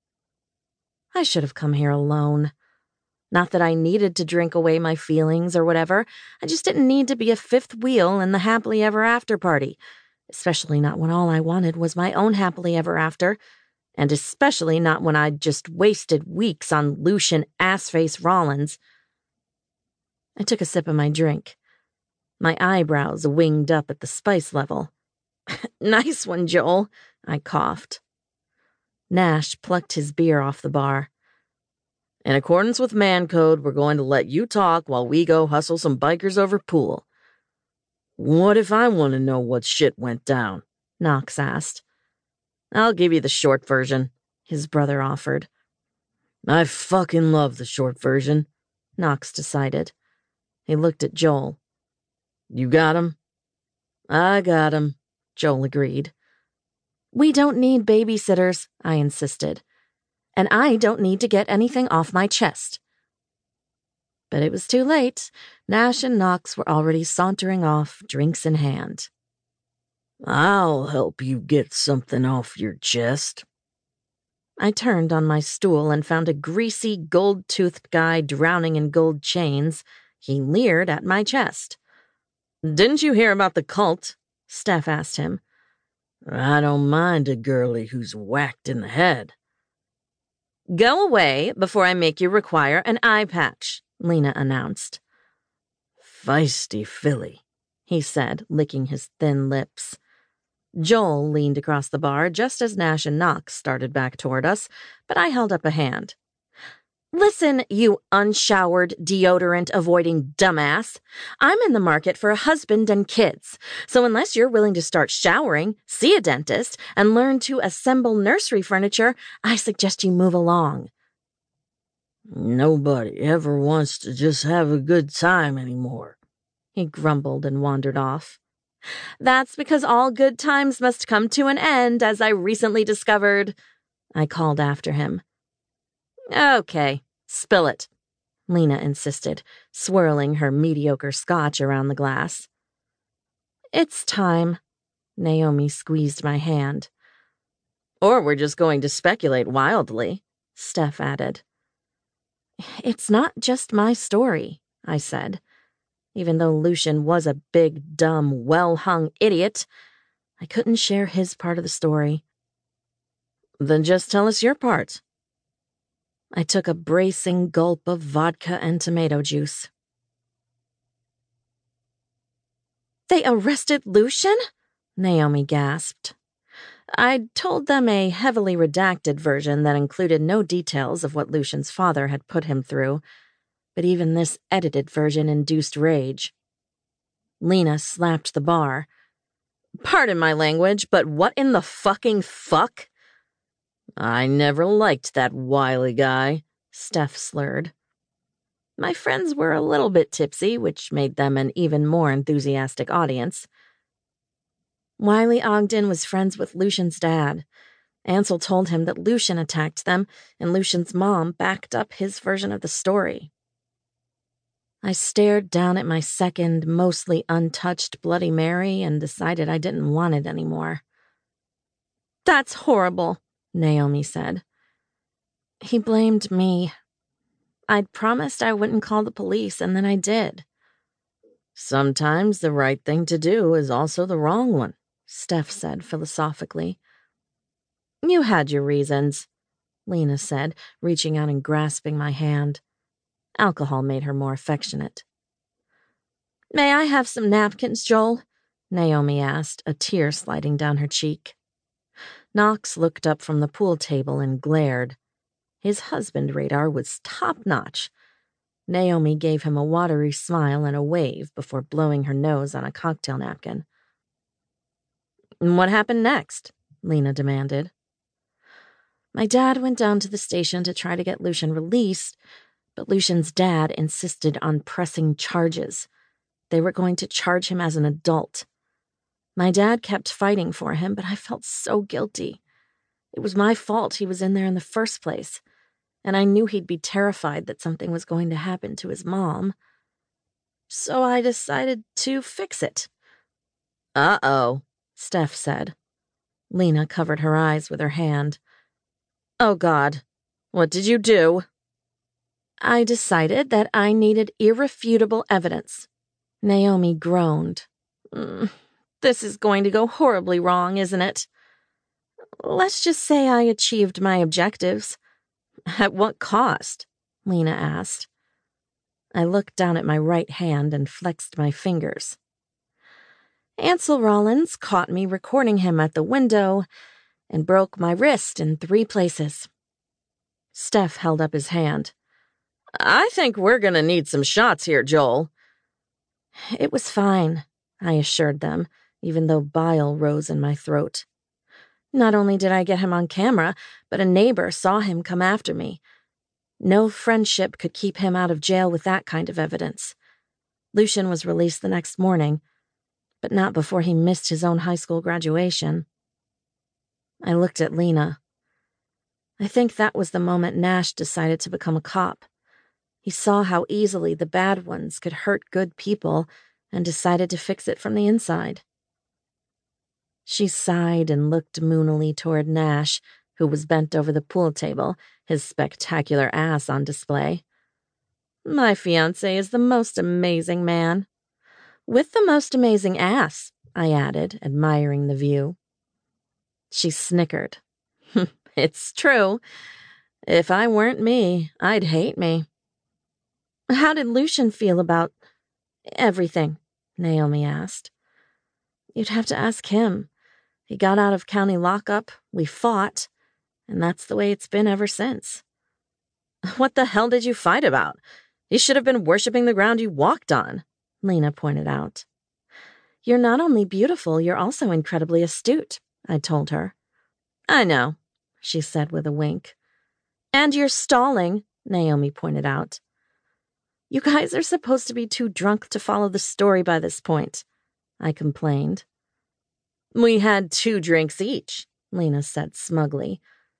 I should have come here alone. Not that I needed to drink away my feelings or whatever. I just didn't need to be a fifth wheel in the happily ever after party, especially not when all I wanted was my own happily ever after, and especially not when I'd just wasted weeks on Lucian assface Rollins. I took a sip of my drink. My eyebrows winged up at the spice level. Nice one, Joel, I coughed. Nash plucked his beer off the bar. In accordance with man code, we're going to let you talk while we go hustle some bikers over pool. What if I want to know what shit went down? Knox asked. I'll give you the short version, his brother offered. I fucking love the short version, Knox decided. He looked at Joel. You got him? I got him, Joel agreed. We don't need babysitters, I insisted. And I don't need to get anything off my chest. But it was too late. Nash and Knox were already sauntering off, drinks in hand. I'll help you get something off your chest. I turned on my stool and found a greasy, gold-toothed guy drowning in gold chains. He leered at my chest. Didn't you hear about the cult? Steph asked him. I don't mind a girlie who's whacked in the head. Go away before I make you require an eye patch, Lena announced. Feisty filly, he said, licking his thin lips. Joel leaned across the bar just as Nash and Knox started back toward us, but I held up a hand. Listen, you unshowered, deodorant-avoiding dumbass. I'm in the market for a husband and kids, so unless you're willing to start showering, see a dentist, and learn to assemble nursery furniture, I suggest you move along. Nobody ever wants to just have a good time anymore, he grumbled and wandered off. That's because all good times must come to an end, as I recently discovered, I called after him. Okay, spill it, Lena insisted, swirling her mediocre scotch around the glass. It's time. Naomi squeezed my hand. Or we're just going to speculate wildly, Steph added. It's not just my story, I said. Even though Lucian was a big, dumb, well-hung idiot, I couldn't share his part of the story. Then just tell us your part. I took a bracing gulp of vodka and tomato juice. They arrested Lucian? Naomi gasped. I'd told them a heavily redacted version that included no details of what Lucian's father had put him through, but even this edited version induced rage. Lena slapped the bar. Pardon my language, but what in the fucking fuck? I never liked that wily guy, Steph slurred. My friends were a little bit tipsy, which made them an even more enthusiastic audience. Wiley Ogden was friends with Lucian's dad. Ansel told him that Lucian attacked them, and Lucian's mom backed up his version of the story. I stared down at my second, mostly untouched Bloody Mary and decided I didn't want it anymore. That's horrible, Naomi said. He blamed me. I'd promised I wouldn't call the police, and then I did. Sometimes the right thing to do is also the wrong one, Steph said philosophically. You had your reasons, Lena said, reaching out and grasping my hand. Alcohol made her more affectionate. May I have some napkins, Joel? Naomi asked, a tear sliding down her cheek. Knox looked up from the pool table and glared. His husband radar was top-notch. Naomi gave him a watery smile and a wave before blowing her nose on a cocktail napkin. What happened next? Lena demanded. My dad went down to the station to try to get Lucian released, but Lucian's dad insisted on pressing charges. They were going to charge him as an adult. My dad kept fighting for him, but I felt so guilty. It was my fault he was in there in the first place, and I knew he'd be terrified that something was going to happen to his mom. So I decided to fix it. Uh-oh, Steph said. Lena covered her eyes with her hand. Oh, God. What did you do? I decided that I needed irrefutable evidence. Naomi groaned. This is going to go horribly wrong, isn't it? Let's just say I achieved my objectives. At what cost? Lena asked. I looked down at my right hand and flexed my fingers. Ansel Rollins caught me recording him at the window and broke my wrist in 3 places. Steph held up his hand. I think we're going to need some shots here, Joel. It was fine, I assured them, even though bile rose in my throat. Not only did I get him on camera, but a neighbor saw him come after me. No friendship could keep him out of jail with that kind of evidence. Lucian was released the next morning, but not before he missed his own high school graduation. I looked at Lena. I think that was the moment Nash decided to become a cop. He saw how easily the bad ones could hurt good people and decided to fix it from the inside. She sighed and looked moonily toward Nash, who was bent over the pool table, his spectacular ass on display. My fiancé is the most amazing man. With the most amazing ass, I added, admiring the view. She snickered. It's true. If I weren't me, I'd hate me. How did Lucian feel about everything? Naomi asked. You'd have to ask him. He got out of county lockup, we fought, and that's the way it's been ever since. What the hell did you fight about? You should have been worshipping the ground you walked on, Lena pointed out. You're not only beautiful, you're also incredibly astute, I told her. I know, she said with a wink. And you're stalling, Naomi pointed out. You guys are supposed to be too drunk to follow the story by this point, I complained. We had 2 drinks each, Lena said smugly.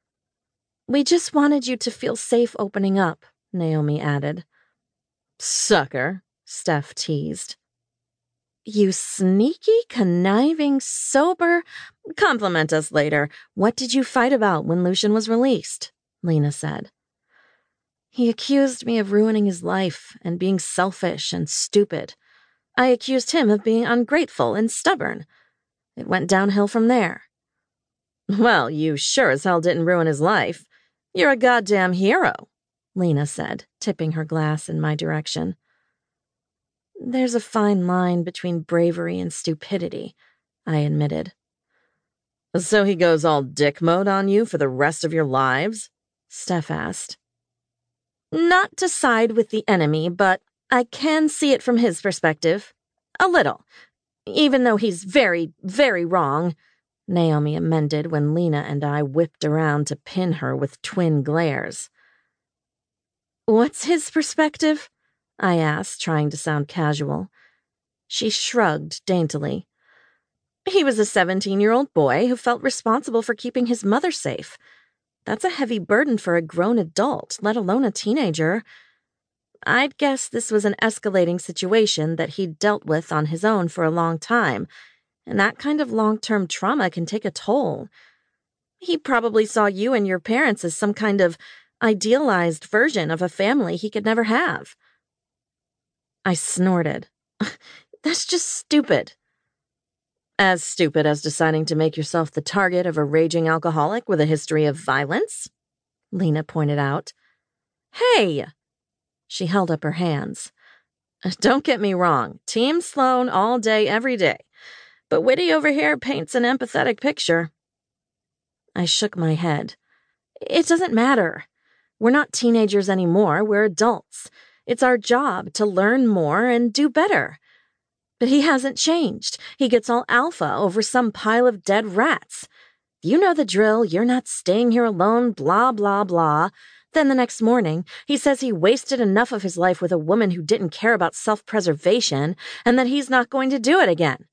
We just wanted you to feel safe opening up, Naomi added. Sucker, Steph teased. You sneaky, conniving, sober... Compliment us later. What did you fight about when Lucian was released? Lena said. He accused me of ruining his life and being selfish and stupid. I accused him of being ungrateful and stubborn. It went downhill from there. Well, you sure as hell didn't ruin his life. You're a goddamn hero, Lena said, tipping her glass in my direction. There's a fine line between bravery and stupidity, I admitted. So he goes all dick mode on you for the rest of your lives? Steph asked. Not to side with the enemy, but I can see it from his perspective. A little. Even though he's very, very wrong, Naomi amended when Lena and I whipped around to pin her with twin glares. What's his perspective? I asked, trying to sound casual. She shrugged daintily. He was a 17-year-old boy who felt responsible for keeping his mother safe. That's a heavy burden for a grown adult, let alone a teenager. I'd guess this was an escalating situation that he'd dealt with on his own for a long time, and that kind of long-term trauma can take a toll. He probably saw you and your parents as some kind of idealized version of a family he could never have. I snorted. That's just stupid. As stupid as deciding to make yourself the target of a raging alcoholic with a history of violence, Lena pointed out. Hey! She held up her hands. Don't get me wrong, Team Sloan all day, every day. But Whitty over here paints an empathetic picture. I shook my head. It doesn't matter. We're not teenagers anymore, we're adults. It's our job to learn more and do better. But he hasn't changed. He gets all alpha over some pile of dead rats. You know the drill, you're not staying here alone, blah, blah, blah. Then the next morning, he says he wasted enough of his life with a woman who didn't care about self-preservation and that he's not going to do it again.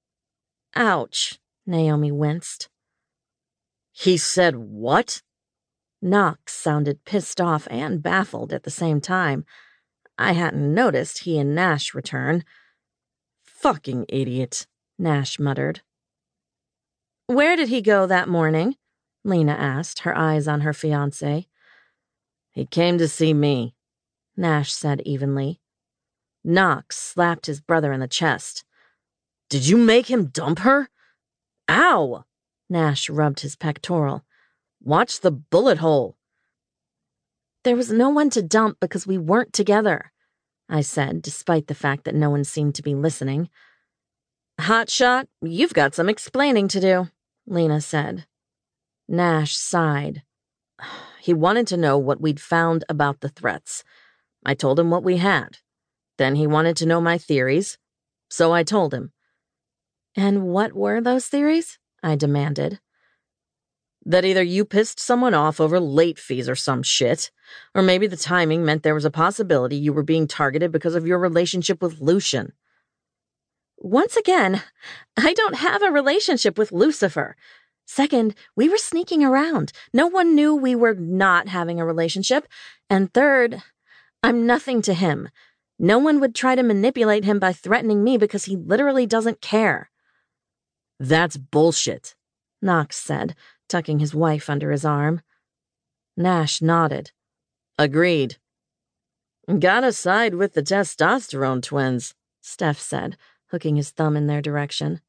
Ouch, Naomi winced. He said what? Knox sounded pissed off and baffled at the same time. I hadn't noticed he and Nash return. Fucking idiot, Nash muttered. Where did he go that morning? Lena asked, her eyes on her fiancé. He came to see me, Nash said evenly. Knox slapped his brother in the chest. Did you make him dump her? Ow! Nash rubbed his pectoral. Watch the bullet hole. There was no one to dump because we weren't together, I said, despite the fact that no one seemed to be listening. Hotshot, you've got some explaining to do, Lena said. Nash sighed. He wanted to know what we'd found about the threats. I told him what we had. Then he wanted to know my theories, so I told him. And what were those theories? I demanded. That either you pissed someone off over late fees or some shit, or maybe the timing meant there was a possibility you were being targeted because of your relationship with Lucian. Once again, I don't have a relationship with Lucifer. Second, we were sneaking around. No one knew we were not having a relationship. And third, I'm nothing to him. No one would try to manipulate him by threatening me because he literally doesn't care. That's bullshit, Knox said, tucking his wife under his arm. Nash nodded. Agreed. Gotta side with the testosterone twins, Steph said, hooking his thumb in their direction.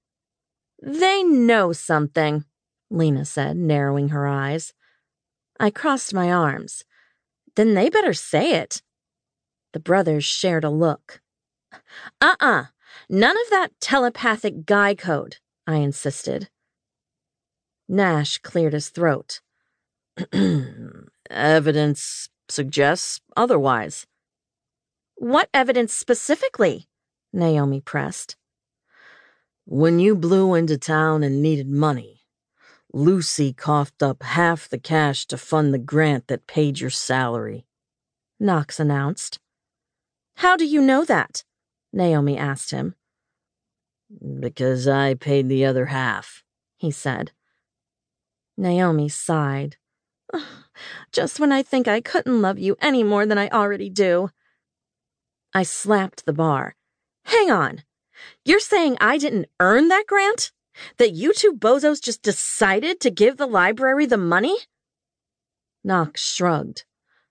They know something, Lena said, narrowing her eyes. I crossed my arms. Then they better say it. The brothers shared a look. None of that telepathic guy code, I insisted. Nash cleared his throat. Evidence suggests otherwise. What evidence specifically? Naomi pressed. When you blew into town and needed money, Lucy coughed up half the cash to fund the grant that paid your salary, Knox announced. How do you know that? Naomi asked him. Because I paid the other half, he said. Naomi sighed. Just when I think I couldn't love you any more than I already do. I slapped the bar. Hang on. You're saying I didn't earn that grant? That you two bozos just decided to give the library the money? Knox shrugged.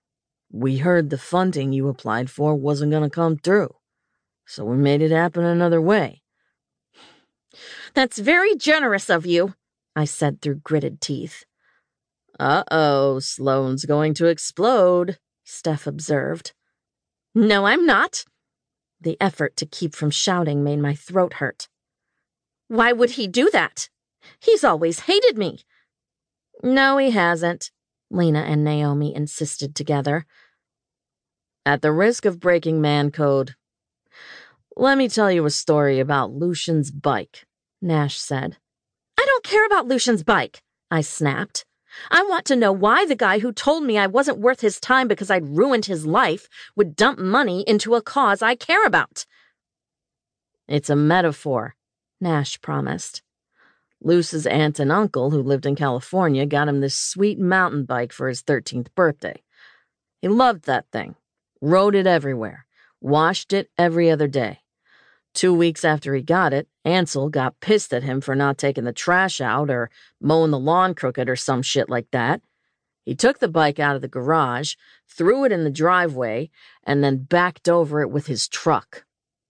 We heard the funding you applied for wasn't gonna come through, so we made it happen another way. That's very generous of you, I said through gritted teeth. Uh-oh, Sloane's going to explode, Steph observed. No, I'm not. The effort to keep from shouting made my throat hurt. Why would he do that? He's always hated me. No, he hasn't, Lena and Naomi insisted together. At the risk of breaking man code, let me tell you a story about Lucian's bike, Nash said. I don't care about Lucian's bike, I snapped. I want to know why the guy who told me I wasn't worth his time because I'd ruined his life would dump money into a cause I care about. It's a metaphor, Nash promised. Luce's aunt and uncle, who lived in California, got him this sweet mountain bike for his 13th birthday. He loved that thing, rode it everywhere, washed it every other day. 2 weeks after he got it, Ansel got pissed at him for not taking the trash out or mowing the lawn crooked or some shit like that. He took the bike out of the garage, threw it in the driveway, and then backed over it with his truck.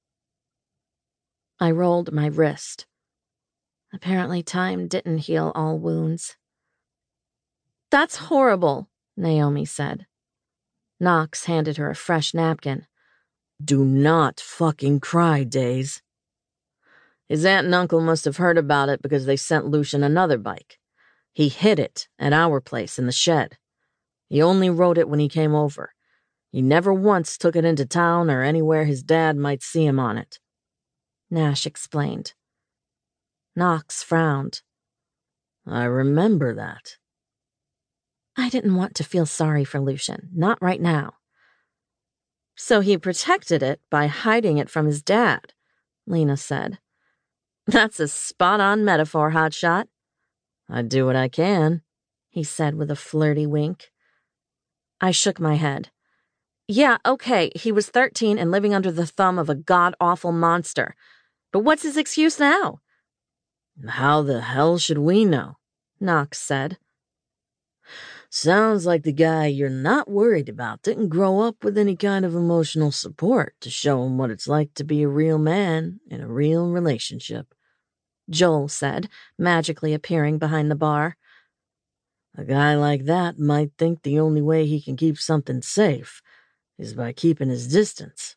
I rolled my wrist. Apparently time didn't heal all wounds. That's horrible, Naomi said. Knox handed her a fresh napkin. Do not fucking cry, Days. His aunt and uncle must have heard about it because they sent Lucian another bike. He hid it at our place in the shed. He only rode it when he came over. He never once took it into town or anywhere his dad might see him on it. Nash explained. Knox frowned. I remember that. I didn't want to feel sorry for Lucian, not right now. So he protected it by hiding it from his dad, Lena said. That's a spot-on metaphor, Hotshot. I do what I can, he said with a flirty wink. I shook my head. Yeah, okay, he was 13 and living under the thumb of a god-awful monster. But what's his excuse now? How the hell should we know? Knox said. Sounds like the guy you're not worried about didn't grow up with any kind of emotional support to show him what it's like to be a real man in a real relationship, Joel said, magically appearing behind the bar. A guy like that might think the only way he can keep something safe is by keeping his distance.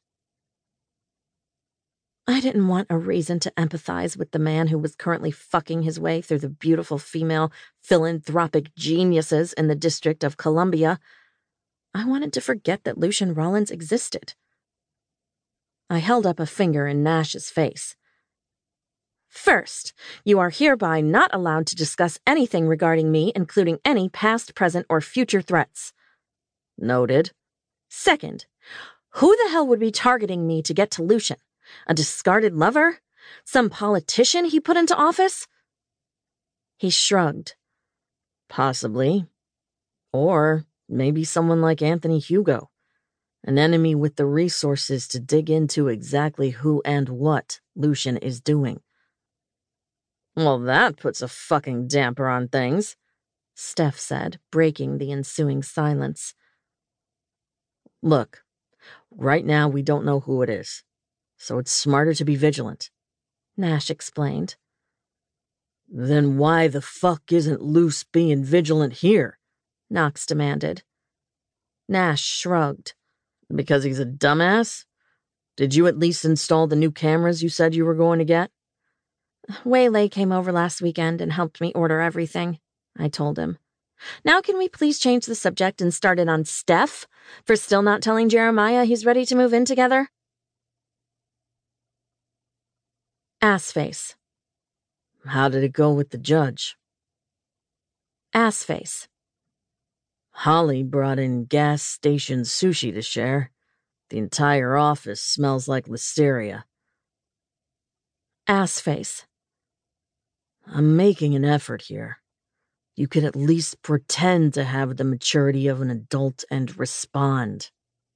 I didn't want a reason to empathize with the man who was currently fucking his way through the beautiful female philanthropic geniuses in the District of Columbia. I wanted to forget that Lucian Rollins existed. I held up a finger in Nash's face. First, you are hereby not allowed to discuss anything regarding me, including any past, present, or future threats. Noted. Second, who the hell would be targeting me to get to Lucian? A discarded lover? Some politician he put into office? He shrugged. Possibly. Or maybe someone like Anthony Hugo. An enemy with the resources to dig into exactly who and what Lucian is doing. Well, that puts a fucking damper on things, Steph said, breaking the ensuing silence. Look, right now we don't know who it is. So it's smarter to be vigilant, Nash explained. Then why the fuck isn't Luce being vigilant here? Knox demanded. Nash shrugged. Because he's a dumbass? Did you at least install the new cameras you said you were going to get? Waylay came over last weekend and helped me order everything, I told him. Now can we please change the subject and start it on Steph for still not telling Jeremiah he's ready to move in together? Assface. How did it go with the judge? Assface. Holly brought in gas station sushi to share. The entire office smells like listeria. Assface. I'm making an effort here. You could at least pretend to have the maturity of an adult and respond.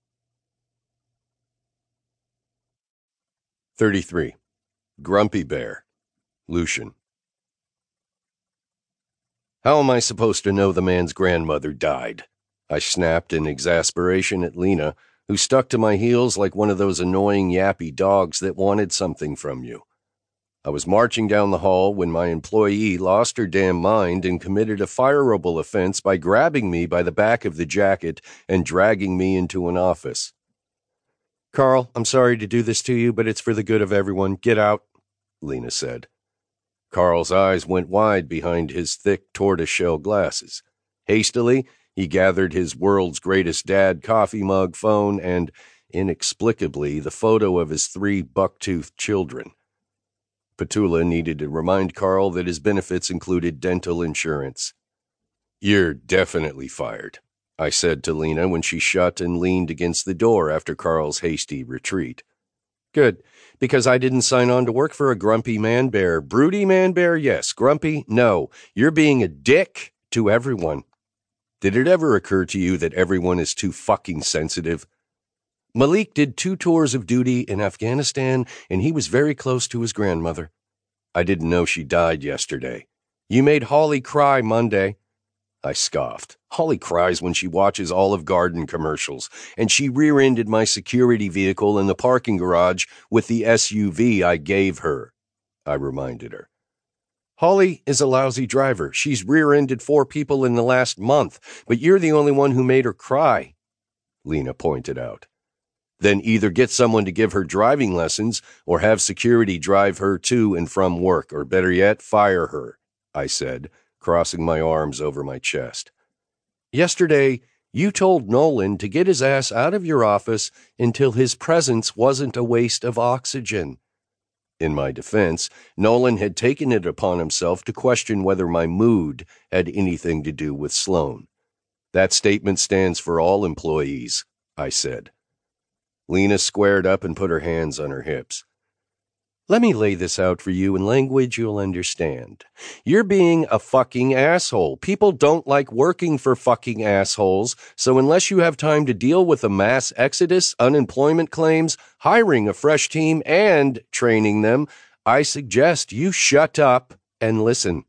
33. Grumpy Bear, Lucian. How am I supposed to know the man's grandmother died? I snapped in exasperation at Lena, who stuck to my heels like one of those annoying yappy dogs that wanted something from you. I was marching down the hall when my employee lost her damn mind and committed a fireable offense by grabbing me by the back of the jacket and dragging me into an office. "Carl, I'm sorry to do this to you, but it's for the good of everyone. Get out," Lena said. Carl's eyes went wide behind his thick tortoiseshell glasses. Hastily, he gathered his world's greatest dad coffee mug, phone, and, inexplicably, the photo of his 3 buck-toothed children. Petula needed to remind Carl that his benefits included dental insurance. "You're definitely fired," I said to Lena when she shut and leaned against the door after Carl's hasty retreat. "Good, because I didn't sign on to work for a grumpy man-bear. Broody man-bear, yes. Grumpy, no. You're being a dick to everyone. Did it ever occur to you that everyone is too fucking sensitive? Malik did 2 tours of duty in Afghanistan, and he was very close to his grandmother. I didn't know she died yesterday. You made Holly cry Monday." I scoffed. "Holly cries when she watches Olive Garden commercials, and she rear-ended my security vehicle in the parking garage with the SUV I gave her," I reminded her. "Holly is a lousy driver. She's rear-ended 4 people in the last month, but you're the only one who made her cry," Lena pointed out. "Then either get someone to give her driving lessons or have security drive her to and from work, or better yet, fire her," I said, crossing my arms over my chest. "Yesterday, you told Nolan to get his ass out of your office until his presence wasn't a waste of oxygen." In my defense, Nolan had taken it upon himself to question whether my mood had anything to do with Sloan. "That statement stands for all employees," I said. Lena squared up and put her hands on her hips. "Let me lay this out for you in language you'll understand. You're being a fucking asshole. People don't like working for fucking assholes, so unless you have time to deal with a mass exodus, unemployment claims, hiring a fresh team, and training them, I suggest you shut up and listen."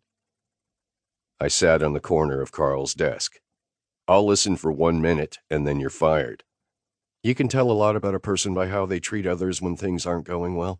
I sat on the corner of Carl's desk. "I'll listen for 1 minute, and then you're fired. You can tell a lot about a person by how they treat others when things aren't going well."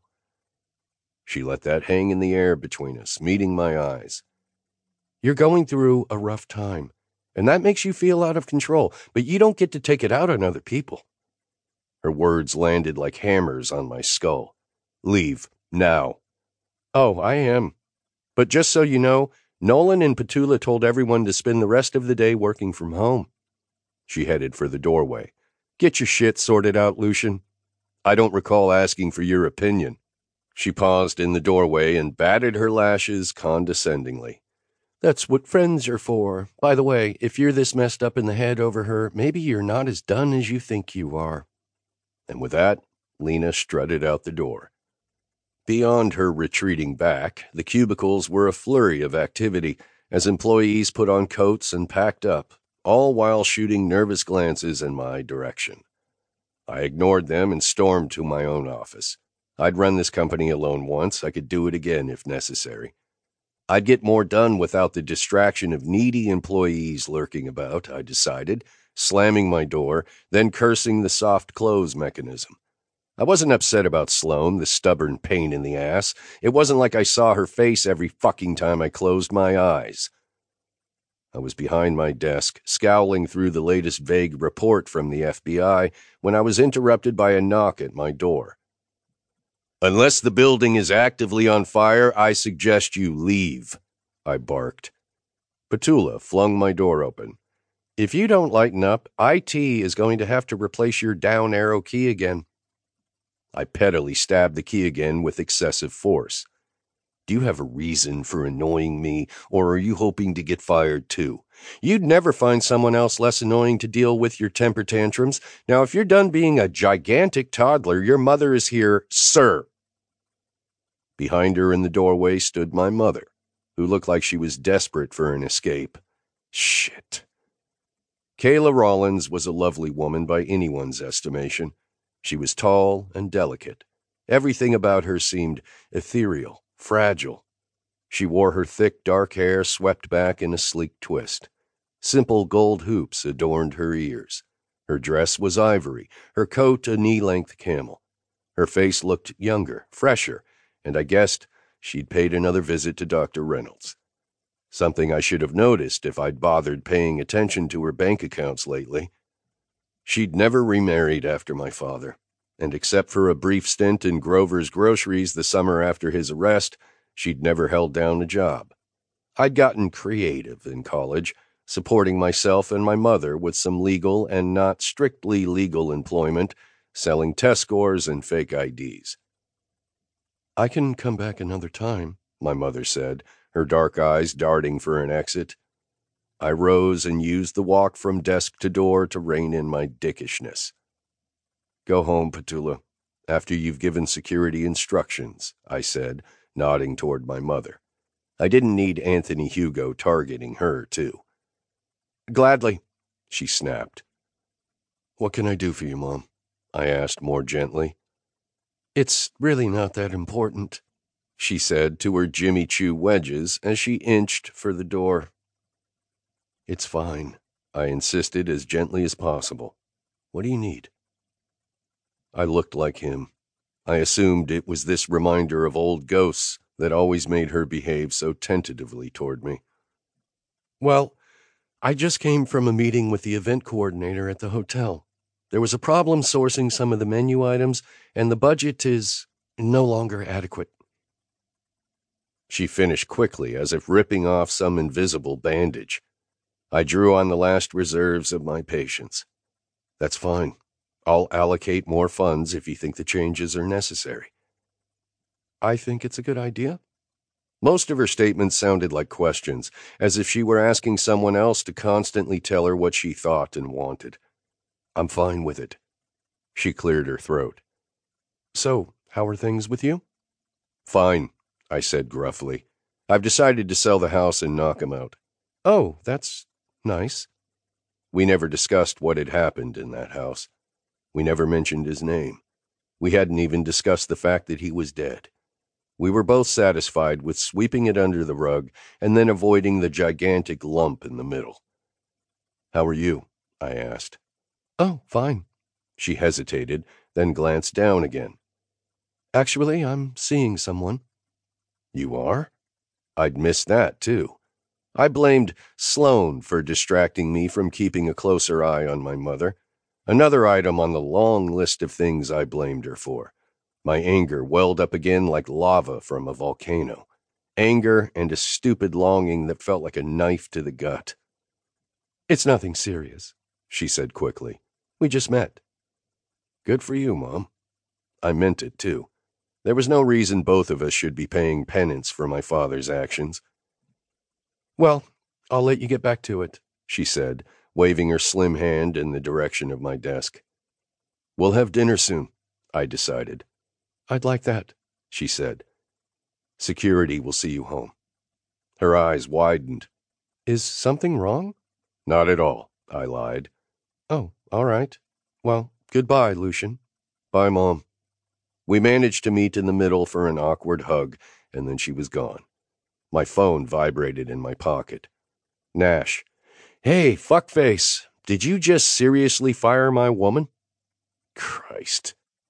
She let that hang in the air between us, meeting my eyes. "You're going through a rough time, and that makes you feel out of control, but you don't get to take it out on other people." Her words landed like hammers on my skull. "Leave, now." "Oh, I am. But just so you know, Nolan and Petula told everyone to spend the rest of the day working from home." She headed for the doorway. "Get your shit sorted out, Lucian. I don't recall asking for your opinion." She paused in the doorway and batted her lashes condescendingly. "That's what friends are for. By the way, if you're this messed up in the head over her, maybe you're not as done as you think you are." And with that, Lena strutted out the door. Beyond her retreating back, the cubicles were a flurry of activity as employees put on coats and packed up, all while shooting nervous glances in my direction. I ignored them and stormed to my own office. I'd run this company alone once. I could do it again if necessary. I'd get more done without the distraction of needy employees lurking about, I decided, slamming my door, then cursing the soft close mechanism. I wasn't upset about Sloan, the stubborn pain in the ass. It wasn't like I saw her face every fucking time I closed my eyes. I was behind my desk, scowling through the latest vague report from the FBI, when I was interrupted by a knock at my door. "Unless the building is actively on fire, I suggest you leave," I barked. Petula flung my door open. "If you don't lighten up, IT is going to have to replace your down arrow key again." I pettily stabbed the key again with excessive force. "Do you have a reason for annoying me, or are you hoping to get fired too? You'd never find someone else less annoying to deal with your temper tantrums. Now, if you're done being a gigantic toddler, your mother is here, sir." Behind her in the doorway stood my mother, who looked like she was desperate for an escape. Shit. Kayla Rollins was a lovely woman by anyone's estimation. She was tall and delicate. Everything about her seemed ethereal, fragile. She wore her thick, dark hair swept back in a sleek twist. Simple gold hoops adorned her ears. Her dress was ivory, her coat a knee-length camel. Her face looked younger, fresher, and I guessed she'd paid another visit to Dr. Reynolds. Something I should have noticed if I'd bothered paying attention to her bank accounts lately. She'd never remarried after my father, and except for a brief stint in Grover's Groceries the summer after his arrest, she'd never held down a job. I'd gotten creative in college, supporting myself and my mother with some legal and not strictly legal employment, selling test scores and fake IDs. "I can come back another time," my mother said, her dark eyes darting for an exit. I rose and used the walk from desk to door to rein in my dickishness. "Go home, Petula, after you've given security instructions," I said, nodding toward my mother. I didn't need Anthony Hugo targeting her, too. "Gladly," she snapped. "What can I do for you, Mom?" I asked more gently. "It's really not that important," she said to her Jimmy Choo wedges as she inched for the door. "It's fine," I insisted as gently as possible. "What do you need?" I looked like him. I assumed it was this reminder of old ghosts that always made her behave so tentatively toward me. "Well, I just came from a meeting with the event coordinator at the hotel. There was a problem sourcing some of the menu items, and the budget is no longer adequate." She finished quickly, as if ripping off some invisible bandage. I drew on the last reserves of my patience. "That's fine. I'll allocate more funds if you think the changes are necessary." "I think it's a good idea." Most of her statements sounded like questions, as if she were asking someone else to constantly tell her what she thought and wanted. "I'm fine with it." She cleared her throat. "So, how are things with you?" "Fine," I said gruffly. "I've decided to sell the house and knock him out." "Oh, that's nice." We never discussed what had happened in that house. We never mentioned his name. We hadn't even discussed the fact that he was dead. We were both satisfied with sweeping it under the rug and then avoiding the gigantic lump in the middle. "How are you?" I asked. "Oh, fine." She hesitated, then glanced down again. "Actually, I'm seeing someone." "You are?" I'd missed that, too. I blamed Sloan for distracting me from keeping a closer eye on my mother. Another item on the long list of things I blamed her for. My anger welled up again like lava from a volcano. Anger and a stupid longing that felt like a knife to the gut. "It's nothing serious," she said quickly. "We just met." "Good for you, Mom." I meant it, too. There was no reason both of us should be paying penance for my father's actions. "Well, I'll let you get back to it," she said, waving her slim hand in the direction of my desk. "We'll have dinner soon," I decided. "I'd like that," she said. "Security will see you home." Her eyes widened. "Is something wrong?" "Not at all," I lied. "Oh, all right. Well, goodbye, Lucian." "Bye, Mom." We managed to meet in the middle for an awkward hug, and then she was gone. My phone vibrated in my pocket. Nash. "Hey, fuckface, did you just seriously fire my woman?" Christ.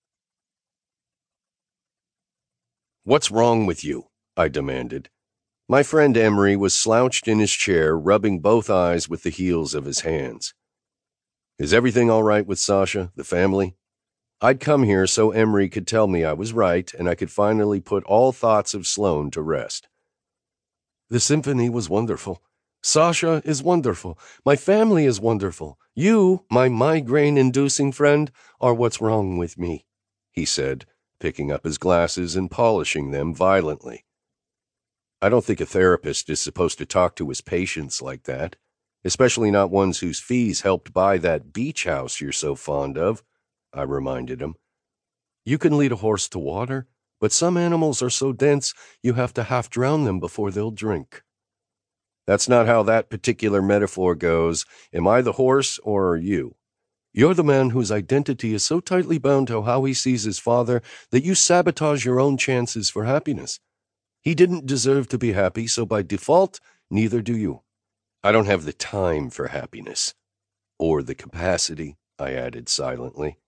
"What's wrong with you?" I demanded. My friend Emery was slouched in his chair, rubbing both eyes with the heels of his hands. "Is everything all right with Sasha, the family?" I'd come here so Emery could tell me I was right and I could finally put all thoughts of Sloan to rest. "The symphony was wonderful. Sasha is wonderful. My family is wonderful. You, my migraine-inducing friend, are what's wrong with me," he said, picking up his glasses and polishing them violently. I don't think a therapist is supposed to talk to his patients like that, especially not ones whose fees helped buy that beach house you're so fond of, I reminded him. "You can lead a horse to water, but some animals are so dense you have to half drown them before they'll drink." "That's not how that particular metaphor goes. Am I the horse, or are you?" "You're the man whose identity is so tightly bound to how he sees his father that you sabotage your own chances for happiness. He didn't deserve to be happy, so by default, neither do you. I don't have the time for happiness. Or the capacity, I added silently.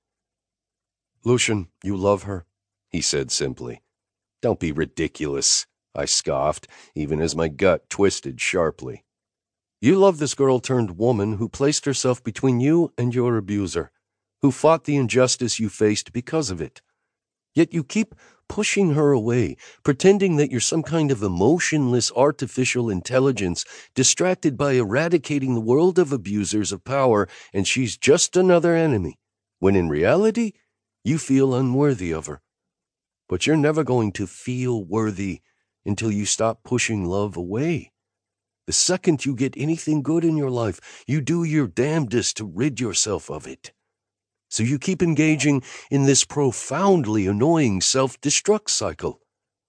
Lucian, you love her, he said simply. Don't be ridiculous, I scoffed, even as my gut twisted sharply. You love this girl-turned-woman who placed herself between you and your abuser, who fought the injustice you faced because of it. Yet you keep pushing her away, pretending that you're some kind of emotionless artificial intelligence distracted by eradicating the world of abusers of power, and she's just another enemy, when in reality, you feel unworthy of her. But you're never going to feel worthy until you stop pushing love away. The second you get anything good in your life, you do your damnedest to rid yourself of it. So you keep engaging in this profoundly annoying self-destruct cycle.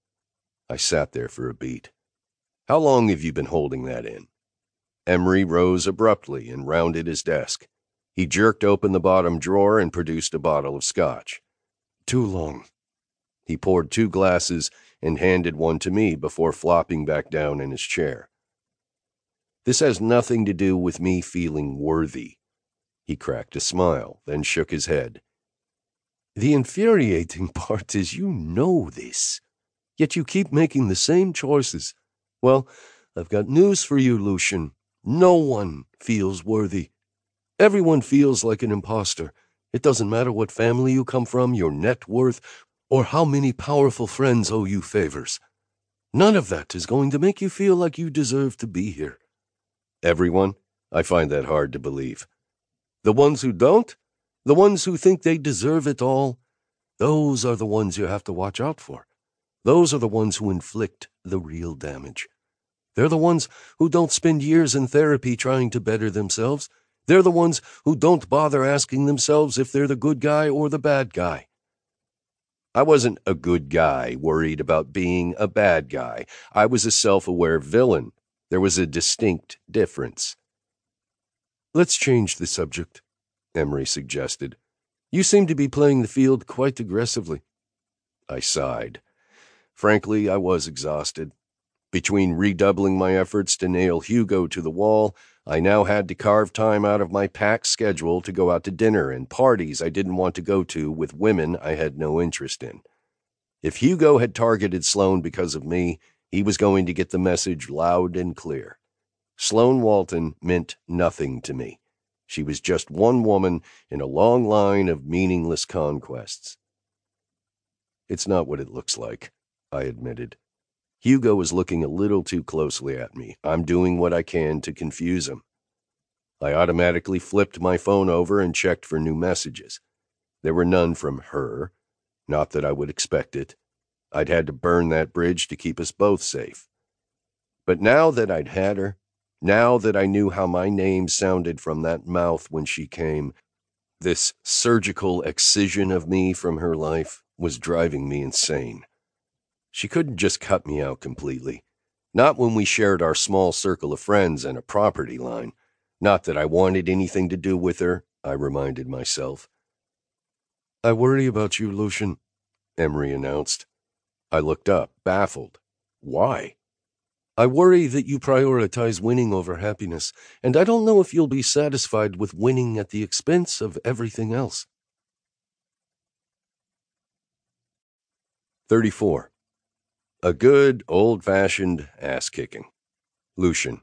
I sat there for a beat. How long have you been holding that in? Emery rose abruptly and rounded his desk. He jerked open the bottom drawer and produced a bottle of scotch. Too long. He poured 2 glasses and handed one to me before flopping back down in his chair. This has nothing to do with me feeling worthy. He cracked a smile, then shook his head. The infuriating part is you know this, yet you keep making the same choices. Well, I've got news for you, Lucian. No one feels worthy. Everyone feels like an imposter. It doesn't matter what family you come from, your net worth, or how many powerful friends owe you favors. None of that is going to make you feel like you deserve to be here. Everyone? I find that hard to believe. The ones who don't? The ones who think they deserve it all? Those are the ones you have to watch out for. Those are the ones who inflict the real damage. They're the ones who don't spend years in therapy trying to better themselves. They're the ones who don't bother asking themselves if they're the good guy or the bad guy. I wasn't a good guy worried about being a bad guy. I was a self-aware villain. There was a distinct difference. Let's change the subject, Emery suggested. You seem to be playing the field quite aggressively. I sighed. Frankly, I was exhausted. Between redoubling my efforts to nail Hugo to the wall, I now had to carve time out of my packed schedule to go out to dinner and parties I didn't want to go to with women I had no interest in. If Hugo had targeted Sloane because of me, he was going to get the message loud and clear. Sloane Walton meant nothing to me. She was just one woman in a long line of meaningless conquests. It's not what it looks like, I admitted. Hugo was looking a little too closely at me. I'm doing what I can to confuse him. I automatically flipped my phone over and checked for new messages. There were none from her. Not that I would expect it. I'd had to burn that bridge to keep us both safe. But now that I'd had her, now that I knew how my name sounded from that mouth when she came, this surgical excision of me from her life was driving me insane. She couldn't just cut me out completely. Not when we shared our small circle of friends and a property line. Not that I wanted anything to do with her, I reminded myself. I worry about you, Lucian, Emery announced. I looked up, baffled. Why? I worry that you prioritize winning over happiness, and I don't know if you'll be satisfied with winning at the expense of everything else. 34. A good, old-fashioned ass-kicking. Lucian.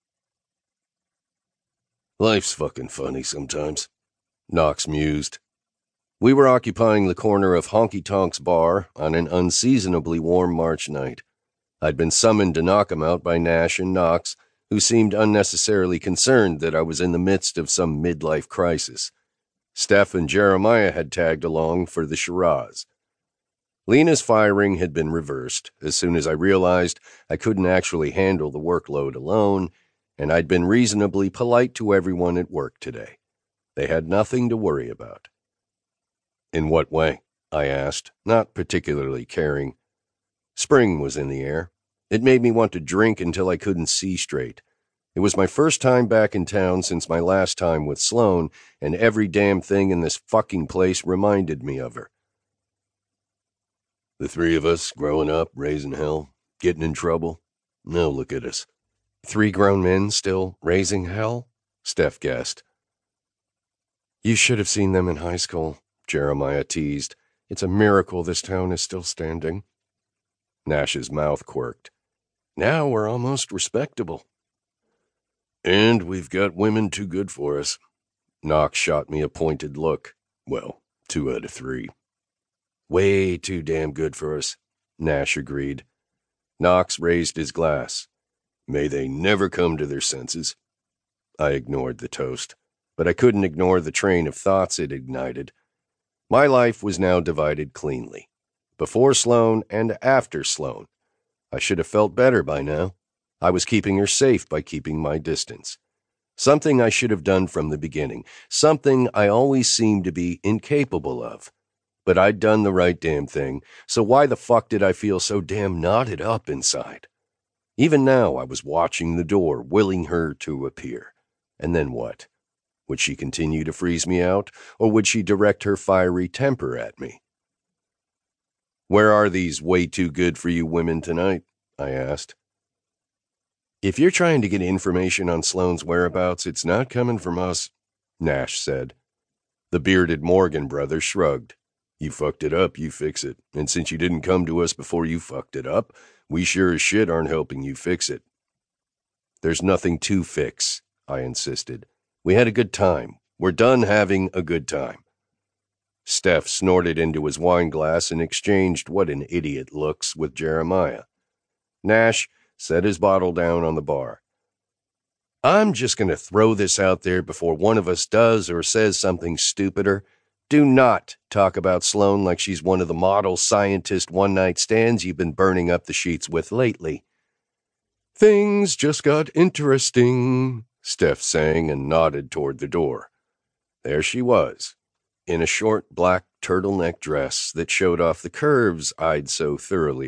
Life's fucking funny sometimes, Knox mused. We were occupying the corner of Honky Tonk's bar on an unseasonably warm March night. I'd been summoned to knock him out by Nash and Knox, who seemed unnecessarily concerned that I was in the midst of some midlife crisis. Steph and Jeremiah had tagged along for the Shiraz. Lena's firing had been reversed as soon as I realized I couldn't actually handle the workload alone, and I'd been reasonably polite to everyone at work today. They had nothing to worry about. In what way? I asked, not particularly caring. Spring was in the air. It made me want to drink until I couldn't see straight. It was my first time back in town since my last time with Sloane, and every damn thing in this fucking place reminded me of her. The 3 of us growing up, raising hell, getting in trouble. Now look at us. 3 grown men still raising hell? Steph guessed. You should have seen them in high school, Jeremiah teased. It's a miracle this town is still standing. Nash's mouth quirked. Now we're almost respectable. And we've got women too good for us. Knox shot me a pointed look. Well, 2 out of 3. Way too damn good for us, Nash agreed. Knox raised his glass. May they never come to their senses. I ignored the toast, but I couldn't ignore the train of thoughts it ignited. My life was now divided cleanly, before Sloane and after Sloane. I should have felt better by now. I was keeping her safe by keeping my distance. Something I should have done from the beginning, something I always seemed to be incapable of. But I'd done the right damn thing, so why the fuck did I feel so damn knotted up inside? Even now I was watching the door, willing her to appear. And then what? Would she continue to freeze me out, or would she direct her fiery temper at me? Where are these way too good for you women tonight? I asked. If you're trying to get information on Sloane's whereabouts, it's not coming from us, Nash said. The bearded Morgan brother shrugged. You fucked it up, you fix it. And since you didn't come to us before you fucked it up, we sure as shit aren't helping you fix it. There's nothing to fix, I insisted. We had a good time. We're done having a good time. Steph snorted into his wine glass and exchanged what an idiot looks with Jeremiah. Nash set his bottle down on the bar. I'm just going to throw this out there before one of us does or says something stupider. Do not talk about Sloane like she's one of the model scientist one-night stands you've been burning up the sheets with lately. Things just got interesting, Steph sang and nodded toward the door. There she was, in a short black turtleneck dress that showed off the curves I'd so thoroughly